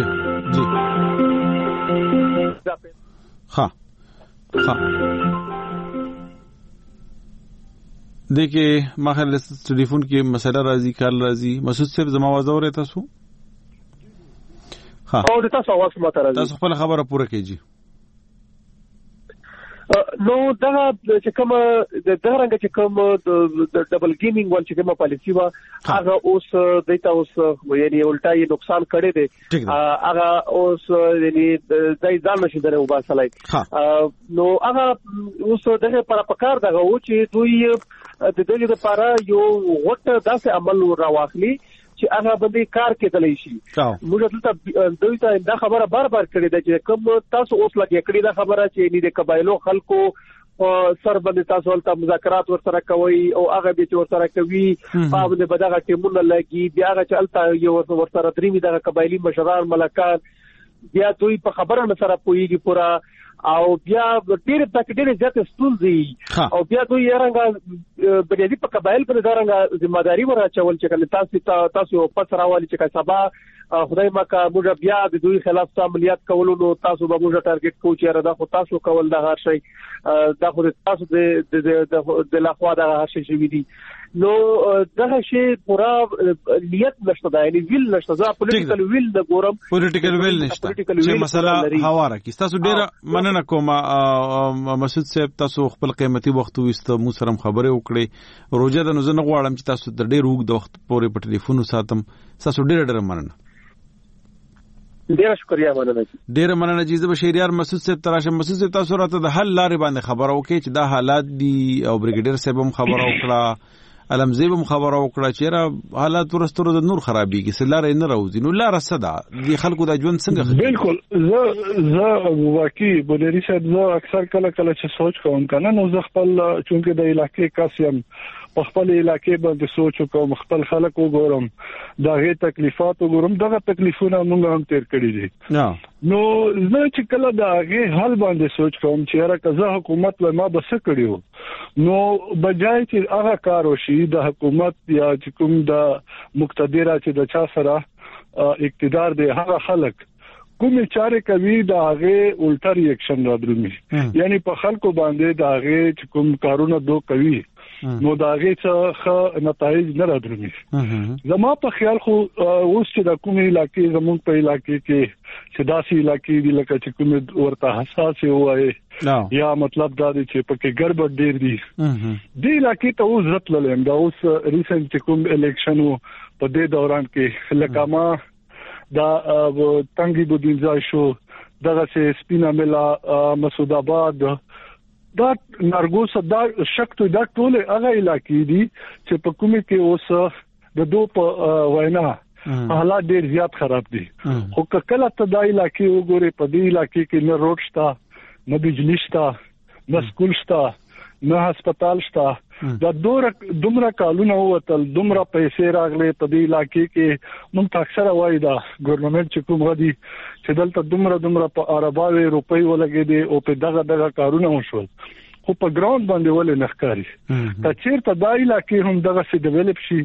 دیکھیں ما خیال ټلیفون کې مسله راځي کال راځي. مسعود صاحب زما आवाज اورئ تاسو؟ ها او د تاسو आवाज ماته راځي. تاسو خپل خبره پوره کړئ. نو دا چې کوم د درنګ چې کوم د ډبل گیمینګ ول چې کومه پالیسی وا هغه اوس دایته اوس یعنی الټای نقصان کړي دي هغه اوس یعنی دای ځان نشي درو باسلای نو هغه اوس دغه پر پکار دغه و چې دوی د دې لپاره یو وټ داسې عمل راواخلي چې هغه باندې کار کېدلی شي. موږ دلته دوی ته دا خبره بار کړې ده چې کوم تاسو اوس لګیا کړی دا خبره چې د قبایلو خلکو سر باندې تاسو ولته مذاکرات ورسره کوي او هغه به ورسره کوي په باندې بدغه ټیمونه لګي بیا هغه چلته یو ورسره درېمي دغه قبایلی مشران ملکان بیا دوی په خبره سره پويږي پورا او بیا ډېر پکډېر زیات ستونزې او بیا دوی یې بنیادی په قبایل پر درنګ ځماداري ورچول چې تاسو پس راوالي چې سبا خدای مکه موږ بیا د دوی خلاف عملیات کولو نو تاسو به موږ ټارګټ کوو چې را دا تاسو کول دا هر شي دا خو تاسو د لخوا دا هر شي شوی دي نو دغه شی پورا نیت نشته دا یعنی ویل نشته دا پولیټیکل ویل د ګورم پولیټیکل ویل نشته چې مسله هواره کی تاسو ډیره مننه کوم مسعود صاحب تاسو خپل قیمتي وخت وسته مو سره خبرې وکړې روزه د نوزنه غواړم چې تاسو د ډیر وګ د وخت پورې په ټلیفون ساتم تاسو ډیره مننه. ډیره شکریا مننه. ډیره مننه چې زه بشیریار مسعود صاحب تراشه. مسعود صاحب تاسو راته د حل لارې باندې خبرو کې چې دا حالات دي او بریګیډر صاحب هم خبرو وکړه علمزیب هم خبرو وکړه چې را حالات ورسترو د نور خرابېږي سلاره نه راوځي نو لاره صدا دي خلکو د ژوند څنګه بالکل زه واقعي بولري صاحب زه اکثر کله چې سوچ کوم کنه نو زه خپل چونکه د علاقې کاسیم په خپل علاقې باندې سوچ کوم خپل خلک وګورم دغه تکلیفات وګورم دغه تکلیفونه موږ هم تیر کړی دي نو زه چې کله دغه حل باندې سوچ کوم چې را کزه حکومت له ما بس کړیو نو بجای چې هغه کار وشي د حکومت یا چې کوم د مقتدره چې د چا سره اقتدار دی هغه خلک کومې چارې کوي د هغه الټا ریاکشن را درومي یعنی په خلکو باندې د هغه چې کوم کارونه دوه کوي نو دا هغه څه نتایج نه راځي. زما په خیال خو اوس چې د کومې علاقې زموږ په علاقې کې چې داسې علاقې دي لکه چې کوم ورته حساس وایي یا مطلب دا دی چې پکې ګډوډ ډېر دي د علاقې ته اوس راتللم دا اوس ریسنت کوم الیکشن په دې دوران کې لکه ما دا تنګي بودینځای شو دغه چې سپینا ملا مسعود آباد دا نرګوس دا شکت دا ټول هغه علاقې دي چې په کومه کې اوس د دوه په وینا حالات ډېر زیات خراب دي خو کله ته دا علاقې وګوري په دې علاقې کې نه روډ شته نه بجلی شته نه سکول شته نه هسپتال شته دا دومره کالونه وتل دومره پیسې راغلي په دې علاقې کې مونږ اکثر وایي دا ګورنمنت چې کوم غدي چې دلته دومره په ارباوي روپۍ ولګېدي او په دغه کارونه وشول خو په ګراوند باندې ولې نخکاری تا چیرته دا علاقې هم دغه سي ډیولپ شي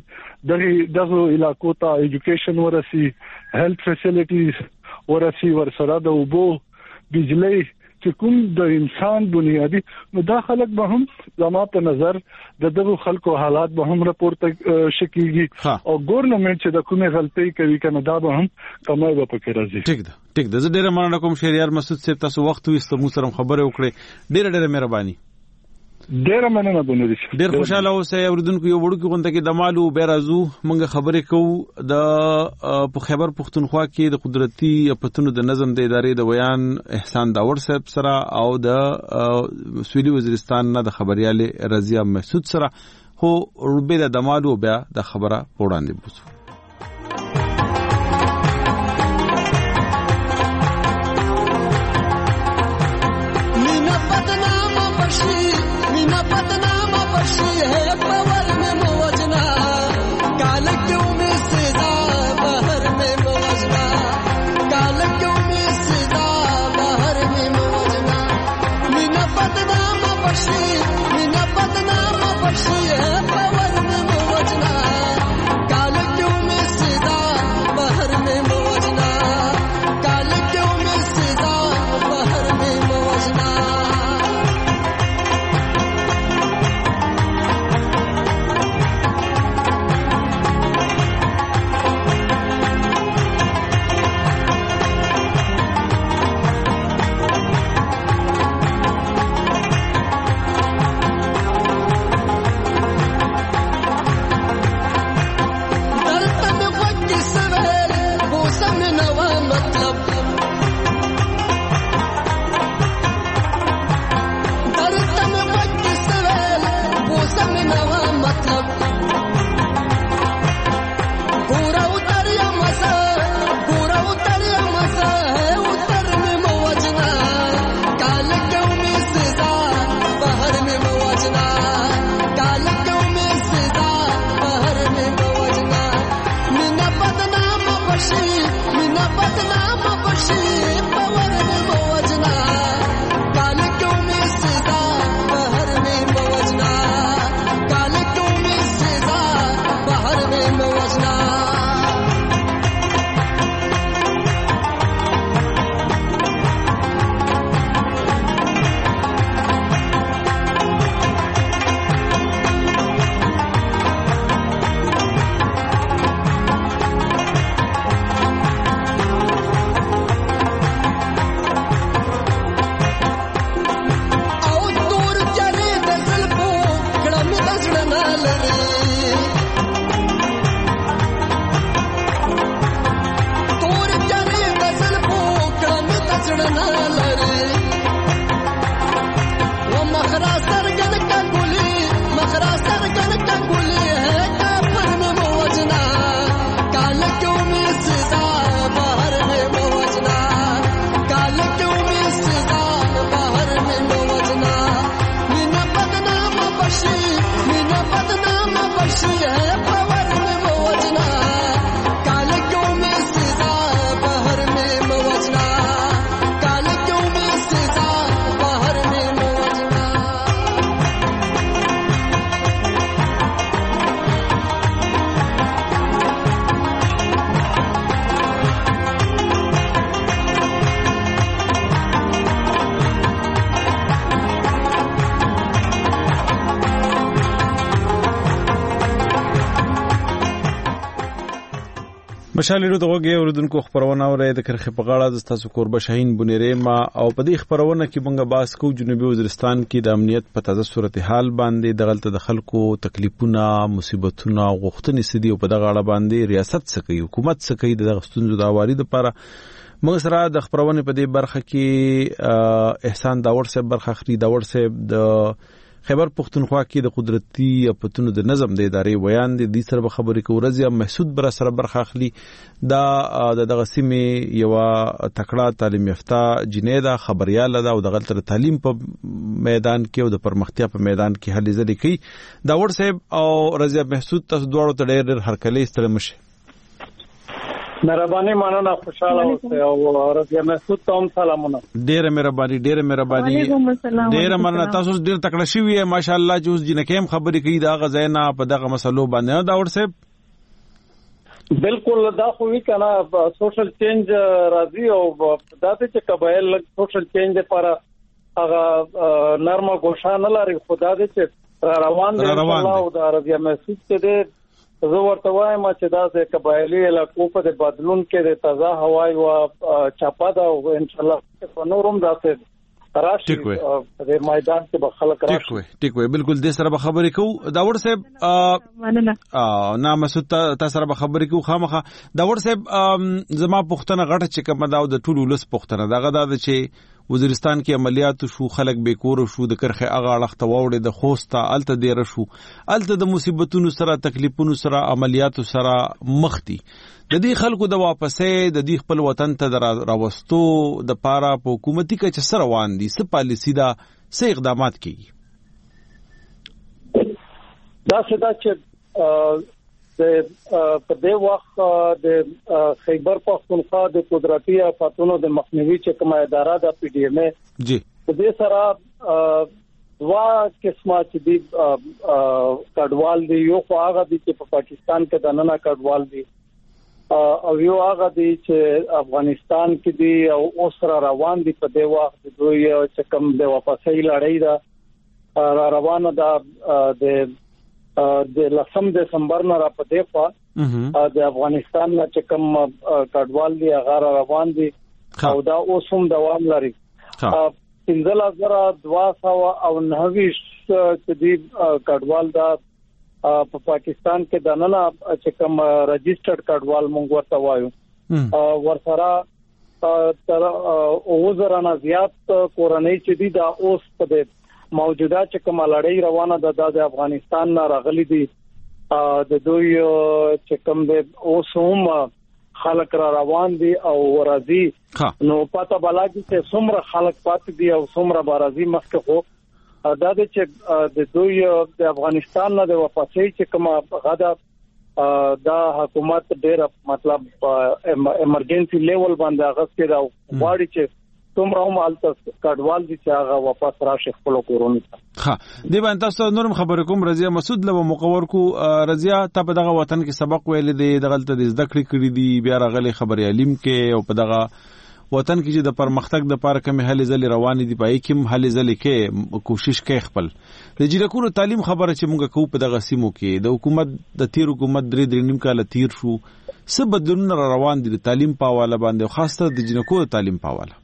دغه علاقو ته ایجوکیشن ورسي هیلث فیسیلیټیز ورسي ورسره د وبو بجلی چې کوم د انسان بنیادی نو دا خلک به هم زما په نظر د دغه خلکو حالات به هم راپورته شکیږي او ګورنمنت چې د کومه غلطي کوي کنه دا به هم کمای به پکې راځي. ټیک ده. زه ډیره مننه کوم شهریار مسعود صاحب، تاسو وخت وست مو سره خبرې وکړې، ډیره مهرباني. ډیره مننه بنوري. ډیر خوشاله اوسئ اوریدونکو. یو وړوکی غونډه کې د مالو بیرازو مونږ خبرې کوو د خیبر پختونخوا کې د قدرتي پتونو د نظم د ادارې د بیان احسان داور صاحب سره او د سویلي وزیرستان نه د خبريال رضیا مسعود سره خو ربه د مالو بیا د خبره وړاندې بوزو. مشالې د غوږی اوریدونکو خبرونه اوري د کرخه په غاړه د تاسو قربه شاهین بنيري ما او په دې خبرونه کې بنګ باس کو جنوبي وزیرستان کې د امنیت په تازه صورتحال باندې د غلطه د خلکو تکلیفونه مصیبتونه غوښتنې سدي او په دغه اړه باندې ریاست سکی حکومت سکی د غستونزو د اواري لپاره موږ سره د خبرونه په دې برخه کې احسان داور صاحب برخه خري داور صاحب د خیبر پختونخوا کې د قدرتي پتونو د نظم د ادارې بیان دي سره خبرې کوي رضیا مسعود بر سره برخه اخلي دا دغه سیمې یو تکړه تعلیم یافته جنیدا خبريال ده او د غلطه تعلیم په میدان کې او د پرمختیا په میدان کې هلې ځلې کوي داور صاحب او رضیا مسعود تاسو دواړو ته ډېر هرکلې ستړي مشه. مهرباني مننه خوشاله اوسئ او رضیا مسعود ته هم سلامونه. ډېر مهرباني ډېر مننه تاسو ډېر تکړه شوی ماشاءالله چې اوس جنکیم خبرې کوي دا غزینا په دغه مسلو باندې داور صاحب بالکل دا خو وی کنه سوشل چینج راځي او دا چې قبایل سوشل چینج لپاره هغه نرمه ګوښه نه لري، خدا دې چې روان دي الله او د عربیه مسجد کې دې زه ورته وایم چې دا د قبایلی علاقو په بدلون کې د تازه هوای او چاپا دا ان شاء الله په نورم داسې راشي د میدان کې به خلک راشي. ټیک وي بالکل دې سره به خبرې کوو. داور صاحب نه مسعود تاسو سره به خبرې کوو خامخه. داور صاحب زما پښتنه غټه چې کوم دا د ټولو لس پښتنه دغه دا چې وزیرستان کې عملیات شو، خلک بیکور شو، د کرخه اغه اړخته ووړې د خوسته الته ډیر شو، الته د مصیبتونو سره تکلیفونو سره عملیاتو سره مختی. د دې خلکو د واپسې د دې خپل وطن ته راوستو د پاره په حکومتي کې چې سره روان دي څه پالیسی دا څه اقدامات کوي؟ دا څه دا چې په دې وخت د خیبر پختونخوا د قدرتي آفاتونو د مخنیوي چې کومه اداره د پی ډی ایم جی په دې سره وا قسمه چې د کډوال دی، یو خو هغه دی چې په پاکستان کې د نننه کډوال دی او یو هغه دی چې افغانستان کې دی او اوس را روان دي. په دې وخت دوی چې کوم د واپسې لړۍ دا روانه ده د 10 دسمبر نه را پدې خوا د افغانستان نه چې کوم کډوال دي هغه روان دي او دا اوس هم دوام لري. 15229 چې دی کډوال دا په پاکستان کې د نن چې کوم رجسټرډ کډوال مونږ ورته وایو ورسره تر 2000 نه زیات کورنۍ چې دی دا اوس په موجوده چې کوم لړۍ روانه ده د افغانستان نه راغلي دي د دوی چې کوم د اوس هم خلک را روان دي او ورازي نو پته بلاږي چې څومره خلک پات دي او څومره بارازي مخکې خو دا چې د دوی د افغانستان نه د واپسې چې کوم غدا دا حکومت ډېر مطلب ایمرجنسي لیول باندې غوښتي دا واړي چې تومره هم الته کډوال دي چې هغه واپس راشي خپل کورونه ته. ها دی باندې تاسو نورم خبرې کوم رضیا مسعود له مقور کو رضیا ته په دغه وطن کې سبق ویل دي دغلت د زده کړې کړې دي بیا راغلي خبري علم کې او په دغه وطن کې چې د پرمختګ د پاره کوم هلي ځلې روان دي پای کوم هلي ځلې کې کوشش کوي خپل د جیرکونو تعلیم خبره چې موږ کوو په دغه سیمو کې د حکومت د تیر حکومت درې نیم کال تیر شو څه بدلون روان دي د تعلیم په حواله باندې خاصه د جنکو تعلیم په حواله؟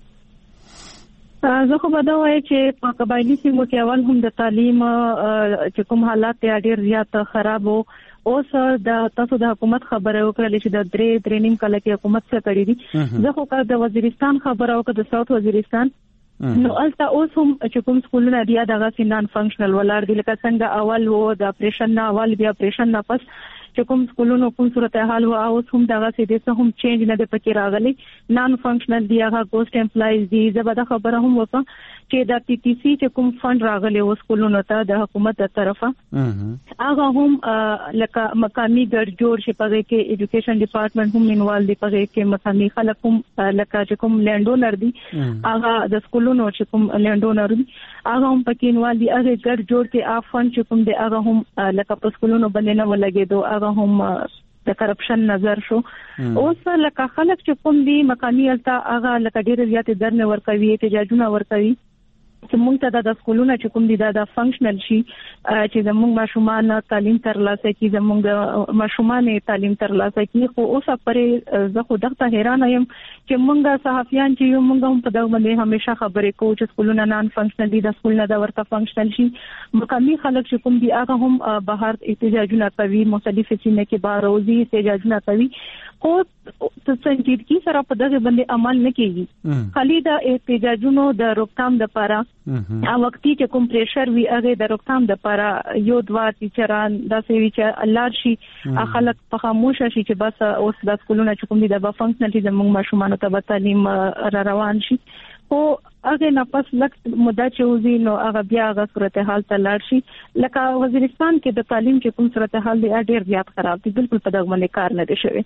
زه خو به دا وایم چې په قبایلی سیمو کې اول هم د تعلیم چې کوم حالات ډېر زیات خراب وو. اوس د تاسو د حکومت خبره وکړه چې د درې نیم کال کې حکومت څه کړی دي. زه خو د وزیرستان خبره وکړه د ساوث وزیرستان نو البته اوس هم چې کوم سکولونه دی دغه نان فنکشنل ولر دي لکه څنګه اول وو د اپریشن نه اول بیا اپریشن نه پس چې کوم سکولونو کوم صورتحال و اوس هم دغه سي د هم چینج نه د پکې راغلي نان فنکشنل دی هغه ګوست امپلایز دي. زبده خبره هم وکړه چې د پی ټی سی چې کوم فند راغلي او سکولونو ته د حکومت تر طرفه هغه هم لکه مقامی ګډ جوړ شي په کې ایجوکیشن ډپارټمنټ هم انوالو دي په کې مقامی خلک هم لکه چې کوم لینډونر دي هغه د سکولونو چې کوم لینډونر دي هغه هم پکې انوالو دي هغه ګډ جوړ کې افن چې کوم دي هغه هم لکه په سکولونو باندې نه ولګېدو هغه هم د کرپشن نظر شو. اوس لکه خلک چې کوم دي مقامی الته هغه لکه ډېر زیات درنه ورکوي احتجاجونه ورکوي چې موږ ته د سکولونو چې کوم دي دا فنکشنل شي چې زموږ ماشومان تعلیم ترلاسه کوي زموږ ماشومان تعلیم ترلاسه کوي. خو اوس پرې زه خو دغه حیران یم چې موږ صحافیان چې موږ هم په دغه باندې همیشه خبرې کوو چې سکولونه نان فنکشنل دي د سکولونه د ورته فنکشنل شي. مقامی خلک چې کوم دي هغه هم بهر احتجاجونه کوي مختلف سیمه کې باروزي احتجاجونه کوي خو سنجیدګي سره په دغه باندې عمل نه کیږي. خالي د احتجاجونو د روکثام لپاره وختي چې کوم پریشر وی هغه د روکثام لپاره یو دوا ټیچران د سوي چې الله شي خلک په خاموش شي چې بس اوس د سکولونو چې کوم دي د فنکشنالټي د موږ ماشومان ته تعلیم روان شي خو هغه نه پس لکه مدته چې وزي نو هغه بیا هغه صورتحال ته لاړ شي. لکه وزیرستان کې د تعلیم چې کوم صورتحال دی ډېر زیات خراب دي بالکل په دغه باندې کار نه دی شوی.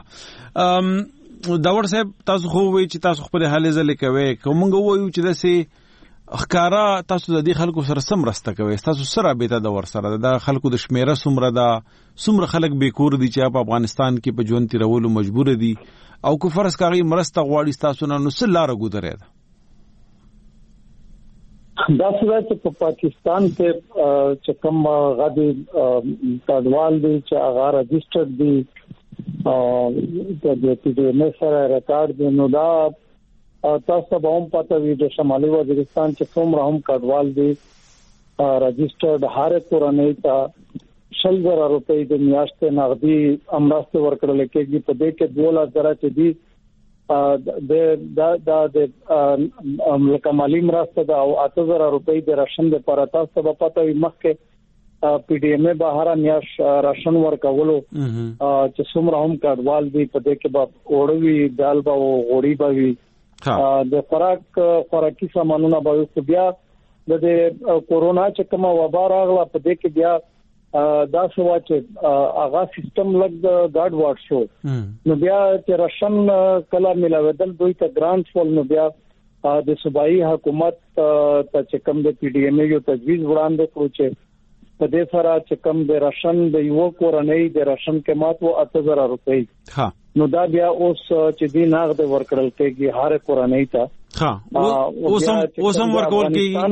ها داور صاحب تاسو خو وی چې تاسو خپل حل ځل کوي کومګه وایو چې دسه اخکارا تاسو د دې خلکو سره سم راسته کوي تاسو سره به د ور سره د خلکو د شمیره سمره خلک به کور دي چې په افغانستان کې په ژوند تیرولو مجبور دي او کو فرض کاغي مرسته غواړي تاسو نه نو سره لار ګذرې ده. دا څه چې په پاکستان کې چې کوم غدي کډوال دي چې هغه رجسټرډ دي د پی ډي ایم سره ریکارډ دي، نو دا تاسو به هم پته وي د شمالي وزیرستان چې څومره هم کډوال دي رجسټرډ هر کورنۍ ته 100,000 روپۍ د میاشتې نغدي امراسته ورکړل کېږي. په دې کې 2,000 چې دي د مالی مرسته ده او 8,000 روپۍ د راشن لپاره. تاسو به پته وي مخکې پی ډي ایم بهر میاش راشن ورکولو چې څومره هم کډوال دي په دې کې به اوړوي دال به غوړي به وي د خوراکي سامانونه به خو بیا د کورونا چې کومه وبا راغله په دې کې بیا دا سوا چې هغه سیستم لګ ګاډ واټ شو، نو بیا چې راشن کله ملاویدل دوی ته ګرانټ فول، نو بیا د صوبایي حکومت ته چې کوم د پی ډي ایم یو تجویز وړاندې کړو چې په دې سره چې کوم د راشن د یو کورنۍ د راشن قیمت و 8,000 روپۍ، نو دا بیا اوس چې دی نغد ورکړل کېږي هر کورنۍ ته. اوسم ورکول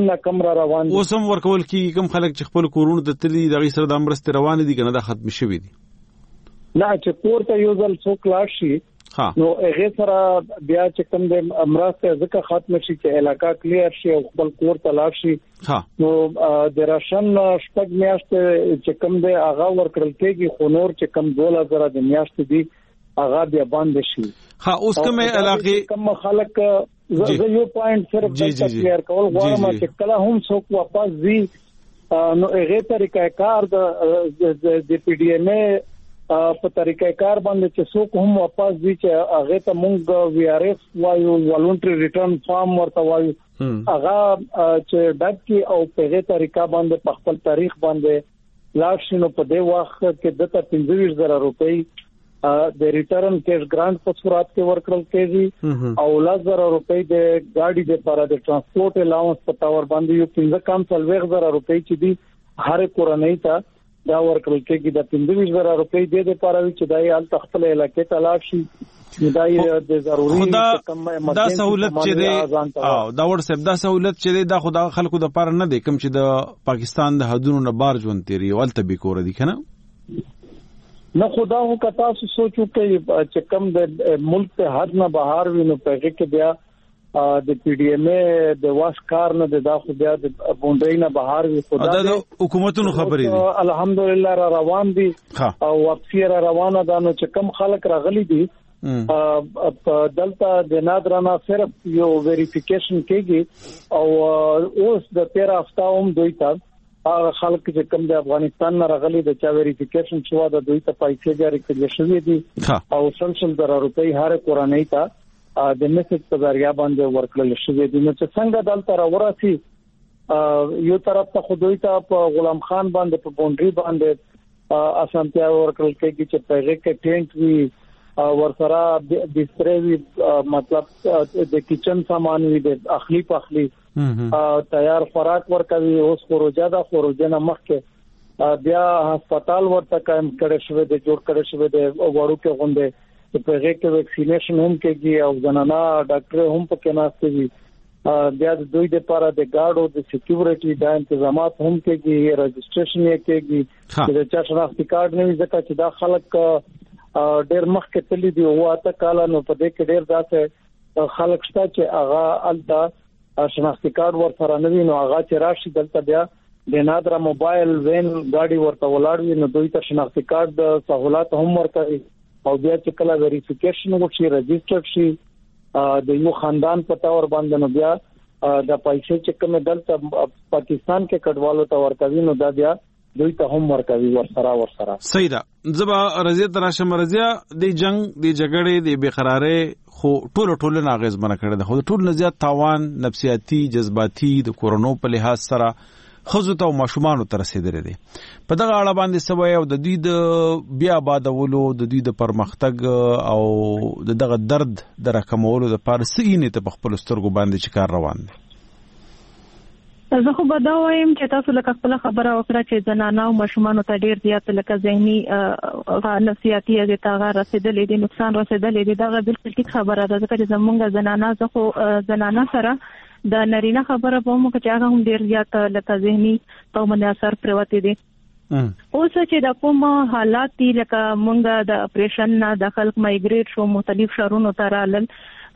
کی کوم خلک چې خپل کورونه د تلی دغه سره د امرسته روان دي کنه دا ختم شوی دي نه چې کور ته یو ځل څوک لاړ شي نو هغه سره بیا چې کوم د امرسته ځکه ختم شي چې علاقہ کلیر شي او خپل کور ته لاړ شي نو د راشن شپږ میاشتې چې کوم د هغه ورکړل کېږي خو نور چې کوم 2,000 د میاشتې دي هغه بیا باندې شي. اوس کومه علاقې کوم خلک زه یو پوینټ صرف د کلیر کول غواړم چې کله هم څوک واپس ځي نو هغه طریقې کار د پی ډي ایم په طریقې کار باندې چې څوک هم واپس ځي چې هغه ته مونږ وی آر ایف وایو والونټری ریټرن فارم ورته وایو هغه چې ډک او په هغه طریقې باندې په خپل تاریخ باندې لاړ شي نو په دې وخت کې دته 15,000 روپۍ د ریټرن کیش ګرانټ په صورت کې ورکړل کېږي او 10,000 روپۍ د ګاډي د لپاره د ترانسپورت الاونس په تور باندې یو 15,000 روپۍ چې دي هر کورنۍ ته دا ورکړل کېږي. د 15,000 روپۍ د لپاره چې دای ال تخپل علاقې ته لاړ شي دای د ضروري دا سہولت چې دی او دا ورسره دا سہولت چې دی دا خدای خلکو د لپاره نه دی کوم چې د پاکستان د حدودو نه بار ژوند تیری او الته به کور دي کنه نه خدا هو کتا سوچو چې کم د ملک ته حد نه بهر وینو پهګه کې بیا د پی ډي ایم د واس کار نه د خو بیا د بونډای نه بهر وي خدا د حکومتونو خبرې دي الحمدلله را روان دي او واپسی را روانه ده نو چې کم خلک راغلي دي دلته د نادرانه صرف یو ویریفیکیشن کېږي او اوس د 13 هفته هم دوی ته هغه خلک چې کوم د افغانستان نه راغلي د چا ویریفیکیشن شو د دوی ته پیسې جاری کړل شوې دي او 100,000 روپۍ هر کورنۍ ته د میسج په ذریعہ باندې ورکړل شوې دي. نو چې څنګه دلته راورسي یو طرف ته خو دوی ته په غلام خان باندې په بونډري باندې اسانتیا ورکړل کېږي چې پیغه کې ټینټ وی ورسره بستر وی مطلب د کچن سامان وی د اخلي پخلي تیار خوراک ورکوي. اوس خروجه دا خروجه نه مخکې بیا هسپتال ورته قائم کړی شوی دی جوړ کړی شوی دی وړو کې غونډه چې په هغه کې ویکسینیشن هم کېږي او زنانا ډاکټر هم پکې ناشته وي بیا د دوی لپاره د ګاډو د سکیورټي د تنظیمات هم کېږي رجسټریشن یې کېږي د چا شناختی کارت نه وي ځکه چې دا خلک ډېر مخکې تللی دی او اته کال نو په دې کې ډېر ځاته خلک شته چې هغه الته شناختی کارت ورسره نه وي نو هغه چې راشي دلته بیا د نادره موبایل وین ګاډي ورته ولاړ وي نو دوی ته شناختی کارت د سہولت هم ورکوي او بیا چې کله ویریفیکیشن وشي رجسټر شي د یو خاندان په تور باندې نو بیا د پیسې چې کوم دلته پاکستان کې کډوالو ته ورکوي نو دا بیا دوی ته هم ورکوي ورسره صحیح ده. زبا رضیت راشم رضیا د جنگ د جګړې د بیقرارې خو ټول ناغز منه کړی ده خو ټول نه زیات تاوان نفسیاتی جذباتي د کورونو په لحاظ سره خزو ته او ماشومان ته رسیدلې دي. په دغه اړه باندې سوي او د دوی د بیا آبادولو د دوی د پرمختګ او دغه درد درکمولو د پارسینې ته په خپل سترګو باندې چې کار روان دي. زه خو به دا وایم چې تاسو لکه خپل خبره وکړه چې زنانه او ماشومان ته ډیر زیات لکه ذهني نفسیاتي هغه رسیدلې دي نقصان رسیدلې دي دا بالکل ټیک خبره ده ځکه چې زمونږ زنانه زه خو زنانه سره د نارینه خبره په موږ چې هغه هم ډیر زیات لکه ذهني په باندې اثر پروت دي. اوس چې د کوم حالات دي لکه موږ د اپریشن نه د خلک مایګریټ شو مختلف شهرونو ته رالل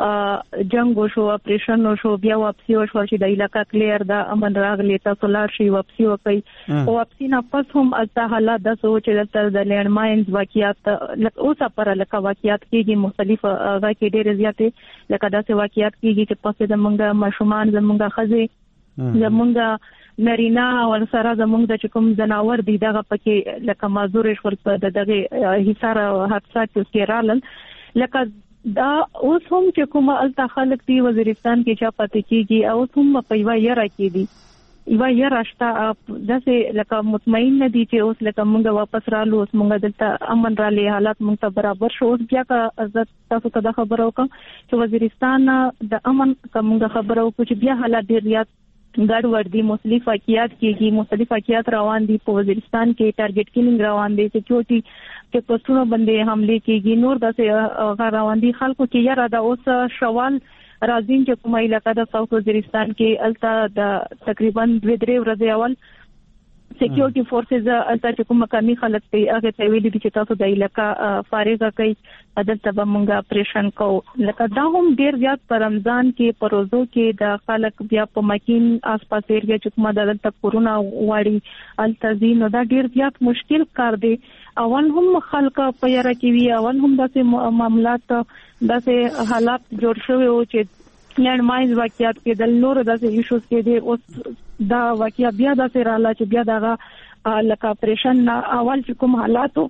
جنگ شو اپریشن شو بیا واپسی شو چې د علاقہ کلیر د امن راغلی تاسو لار شي واپسی وکي او واپسی نه پس هم الته حالات د سوچ د لینډ ماینز واقعیات اوسه پر لکه واقعیات کېږي مختلف هغه کې ډېر زیاتې لکه داسې واقعیات کېږي چې پس د موږ ماشومان زموږ خزي زموږ نرینا او سره زموږ د کوم جناور دي دغه پکې لکه مازور شول په دغه حصار حادثات کې رالل لکه دا اوس هم چې کومه الته خلک دی وزیرستان کې چا پاتې کیږي او هم په یو یاره کې دي یو یاره شته داسې لکه مطمئن نه دي چې اوس لکه موږ واپس رالو اوس موږ دلته امن رالي حالات موږ ته برابر شو بیا که تاسو ته خبرو کوم چې وزیرستان د امن کوم خبرو کو چې بیا حالات ډیر زیات ګډ وډ دي مختلف واقعیات کېږي مختلف واقعیات روان دي په وزیرستان کې ټارګټ کیلینګ روان دي سکیورټي چې پښتون باندې حمله کېږي نور داسې روان دي خلکو کې یاره د اوس شوال راځین چې کومه علاقہ د ساوث وزیرستان کې الته د تقریبا 2-3 ورځې اول سکیورټي فورسز الته چې کومه کمی خلک دی هغه ته ویلي دي چې تاسو د علاقہ فارغ کړئ عدالت به موږ اپریشن کوو لکه دا هم ډیر زیات په رمضان کې پروزو کې د خلک بیا په مکین آس پاس ایریا چې کومه عدالت کورونا واړي التزین دا ډیر زیات مشکل کار دی اول هم خلک په یاره کې وی اول هم داسې معاملات داسې حالات جوړ شوی او چې لینډ ماینز واقعیات کې د نور داسې ایشوز کې دي اوس دا واقعیا بیا داسې رااله چې بیا دغه لکه اپریشن اول چې کوم حالاتو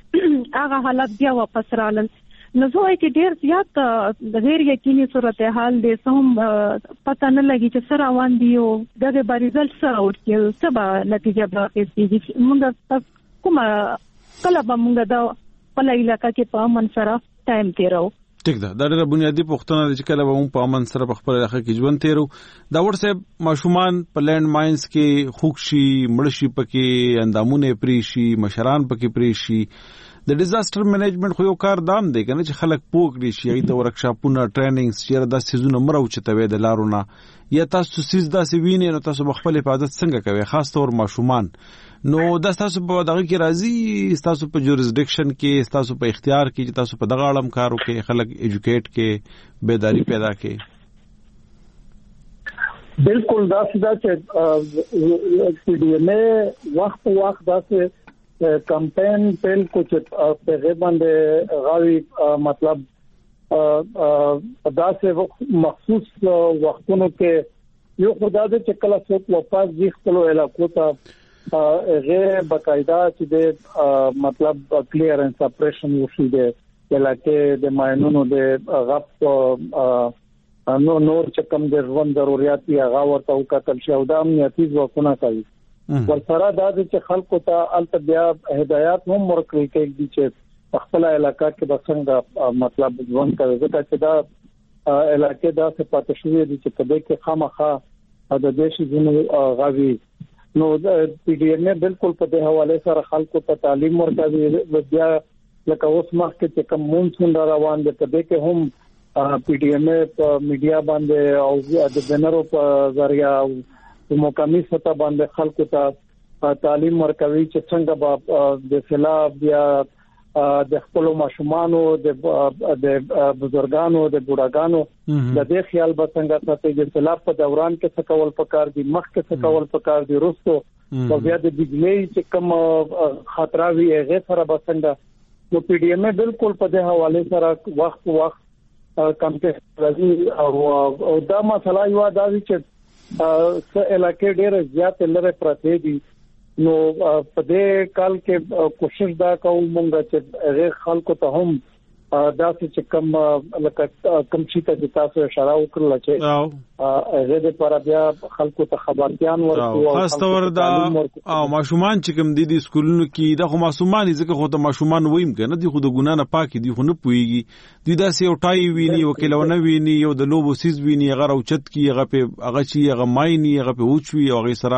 هغه حالات بیا واپس رالل نو زه وايي چې ډیر زیات غیر یقیني صورتحال دي سم پته نه لګي چې سره روان دي او دغه به ریزلټ سره ورکړي څه به نتیجه به کېږي موږ کومه کله به موږ دا په علاقہ کې په امن سره ټایم تیرو ټیک ده دا ډېره بنیادی پوښتنه ده چې کله به موږ په امن سره په خپل علاقه کې ژوند تیرو دا ورسه ماشومان په لینډ ماینز کې خوښ شي مړ شي پکې اندامونه پرې شي مشران پکې پرې شي د ډیزاستر منیجمنت خو یو کار دام دی کنه چې خلک پوکړي شي ایته ورکشاپونه ټریننګز چې دا سيزونه مرو چتوي د لارونه یا تاسو سیز دا سی ویني نو تاسو خپل حفاظت څنګه کوي خاص تور ماشومان نو دا تاسو په دغه کې راځي تاسو په جورسډکشن کې تاسو په اختیار کې چې تاسو په دغه اړم کارو کې خلک ایجوکیټ کې بیداری پیدا کې بالکل دا چې پی ډی ایم اے وخت دا چې کمپین پیل کو چې په غیباندې غاوی مطلب دا چې مخصوص وختونو کې یو خدای دې چې کله څوک واپس ځي خپل علاقو ته غیر باقاعده چې د مطلب کلیرنس اپریشن وشي د علاقې د ماینونو د غف نور چې کوم د ژوند ضرورت یې هغه ورته وکړل شي او د امنیتي ځواکونه کوي ورسره دا چې خلکو ته الته بیا هدایات هم ورکړي کېږي چې خپل علاقې کې د څنګه مطلب ژوند کوي ځکه چې دا علاقې دا څه پاتې شوی دي چې په دې کې خامخا د دیش جنو غوي نو پی ډی ایم اے بالکل په دې حواله سره خلکو ته تعلیم ورکوي بیا لکه اوس مخکې چې کوم مونږ روان دي په دې کې هم پی ډی ایم اے په میډیا باندې او د بنرو په ذریعہ او مقامي سطح باندې خلکو ته تعلیم ورکوي چې څنګه د سیلاب یا د خپل ماشومانو د بزرګانو د بوډاګانو د دې خیال به څنګه ساتي چې سیلاب په دوران کې څه کول پکار دي مخ کې څه کول پکار دي وروسته او بیا د بجلی چې کوم خطر وي هغه سره به څنګه نو پی ډی ایم اے بالکل په دې حواله سره وخت کمپیوټر راځي او دا مسله یو دا چې علاقې ډېر زیات لره پراته دي نو په دې کال کې کوشش دا کوم مونږ چې غیر خلکو ته هم دا چې کم شي ته تاسو اشاره وکړل چې هغه د پر بیا خلکو ته خبرتيان ورکو او خاص تور دا او ماشومان چې کوم دي سکولونو کې د ماشومان ځکه خو ته ماشومان ویم کنه دي خو د ګنا نه پاک دي خو نه پويږي دي دا سه ټای ویني وکیلونه ویني یو د لوبو سیز ویني هغه اوچت کی هغه په هغه چی هغه مایني هغه په اوچوي او هغه سره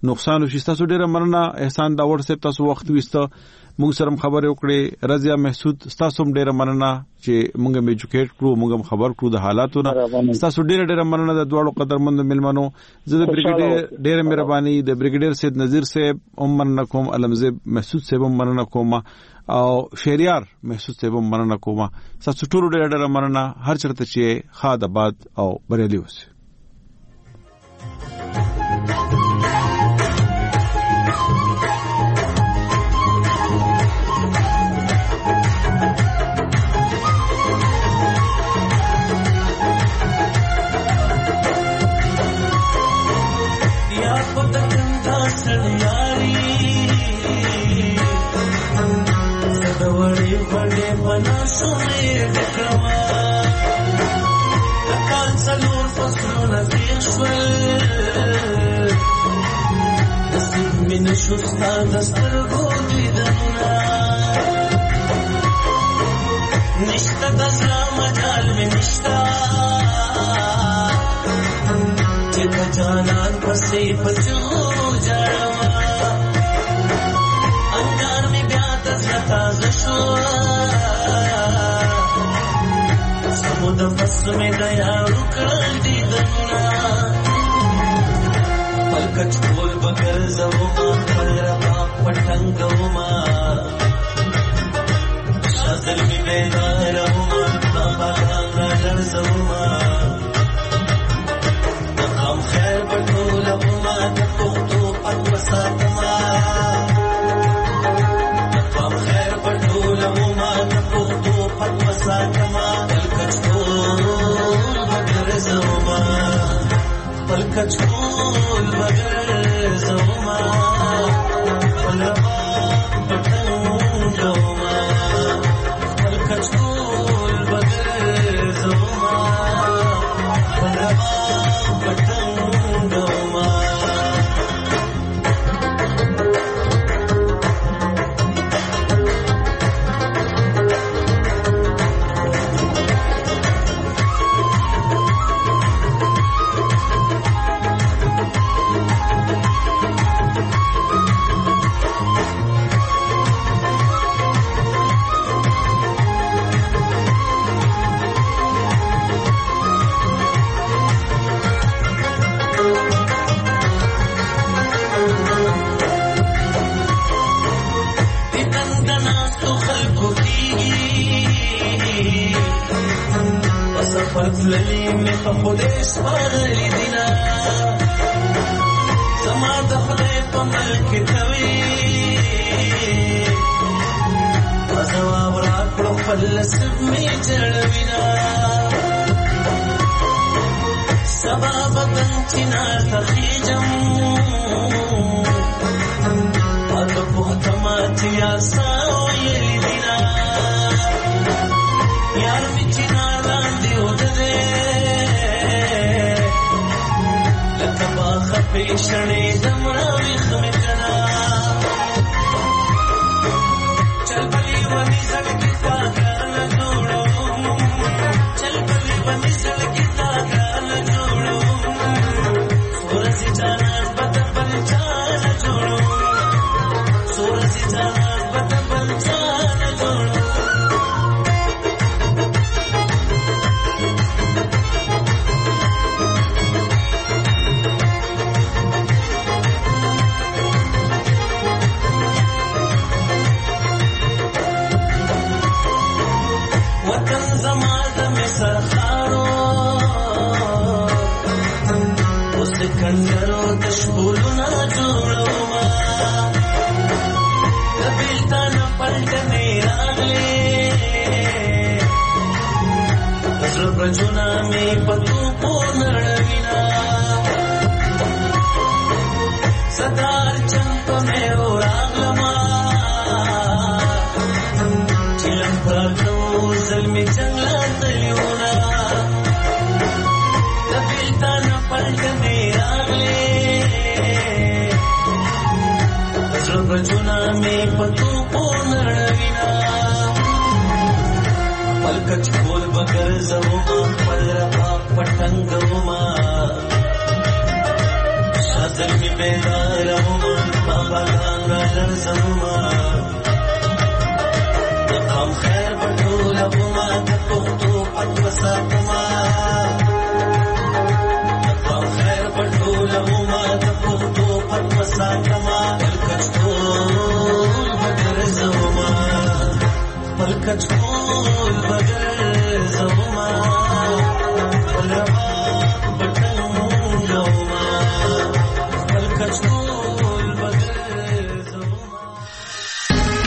نقصان وشي. تاسو ډیره مننه احسان داور صاحب، تاسو وخت وسته موږ سره خبرې وکړې. رضیا محسود تاسو هم ډیره مننه چې موږ هم ایجوکیټ کړو، موږ هم خبر کړو د حالاتو نه. تاسو ډیره مننه د دوړو قدرمند ملمنو. زه د بریګیډیر ډیره مهرباني د بریګیډیر سید نذیر صاحب هم مننه کوم، علمزه محسود صاحب هم مننه کوم، او شهریار محسود صاحب هم مننه کوم. تاسو ټول ډیره مننه، هر چرته چې خاد آباد او بریالي اوسئ. شستا دستر گودی دنونا نشتا دزلا مجال میں نشتا چکا جانان پسی پچو جاڑوا انجار میں بیا دزلا تازشو سمود پس میں دیا رکڑ دی دنونا پلکچ کول بگر زوما پلرپا پٹنگوما شازل می بیداروما بابا دانا لرزوما مقام خیر بطولوما تپوتو پت وساتما مقام خیر بطولوما تپوتو پت وساتما پلکچ کول بگر زوما پلکچ کول بگر زوما پلرپا پٹنگوما پلکچ کول بگر زوما پلرپا پٹنگوما. فضللی می خودش پاغلی دینا زما د خدای په ملک توی ازوا ورا کړو فلسف می جړوینا سبب بنچنا تخیجم پد په تماتیا سوی دینا یار می چنا پیشنے دمرا ویخمتنا چل بلی ونی زلکی تاگانا جوڑو چل بلی ونی زلکی تاگانا جوڑو سورسی جانان بطن بل جانا جوڑو سورسی جانان بطن بل جانا جوڑو کنگرو تشبولنا جوڑوما دبیلتانا پلٹنے راغلے بزرب رجونا میں پتو پو نردوینا صدار چنتو میں راغلما چلم پراتو ظلمی جنگلا تلیونا دبیلتانا پلٹنے رجونا میں پتو پو نردوینا پلکچ کول بگر زوما پلرپا پٹنگوما زلمی بیدارهما بابا گانگا لرزهما دقام خیر بطولهما دپختو پتو ساتما دقام خیر بطولهما دپختو پتو ساتما الکچکول بگرزهما الکچکول بگرزهما الرباب بطنجهما الکچکول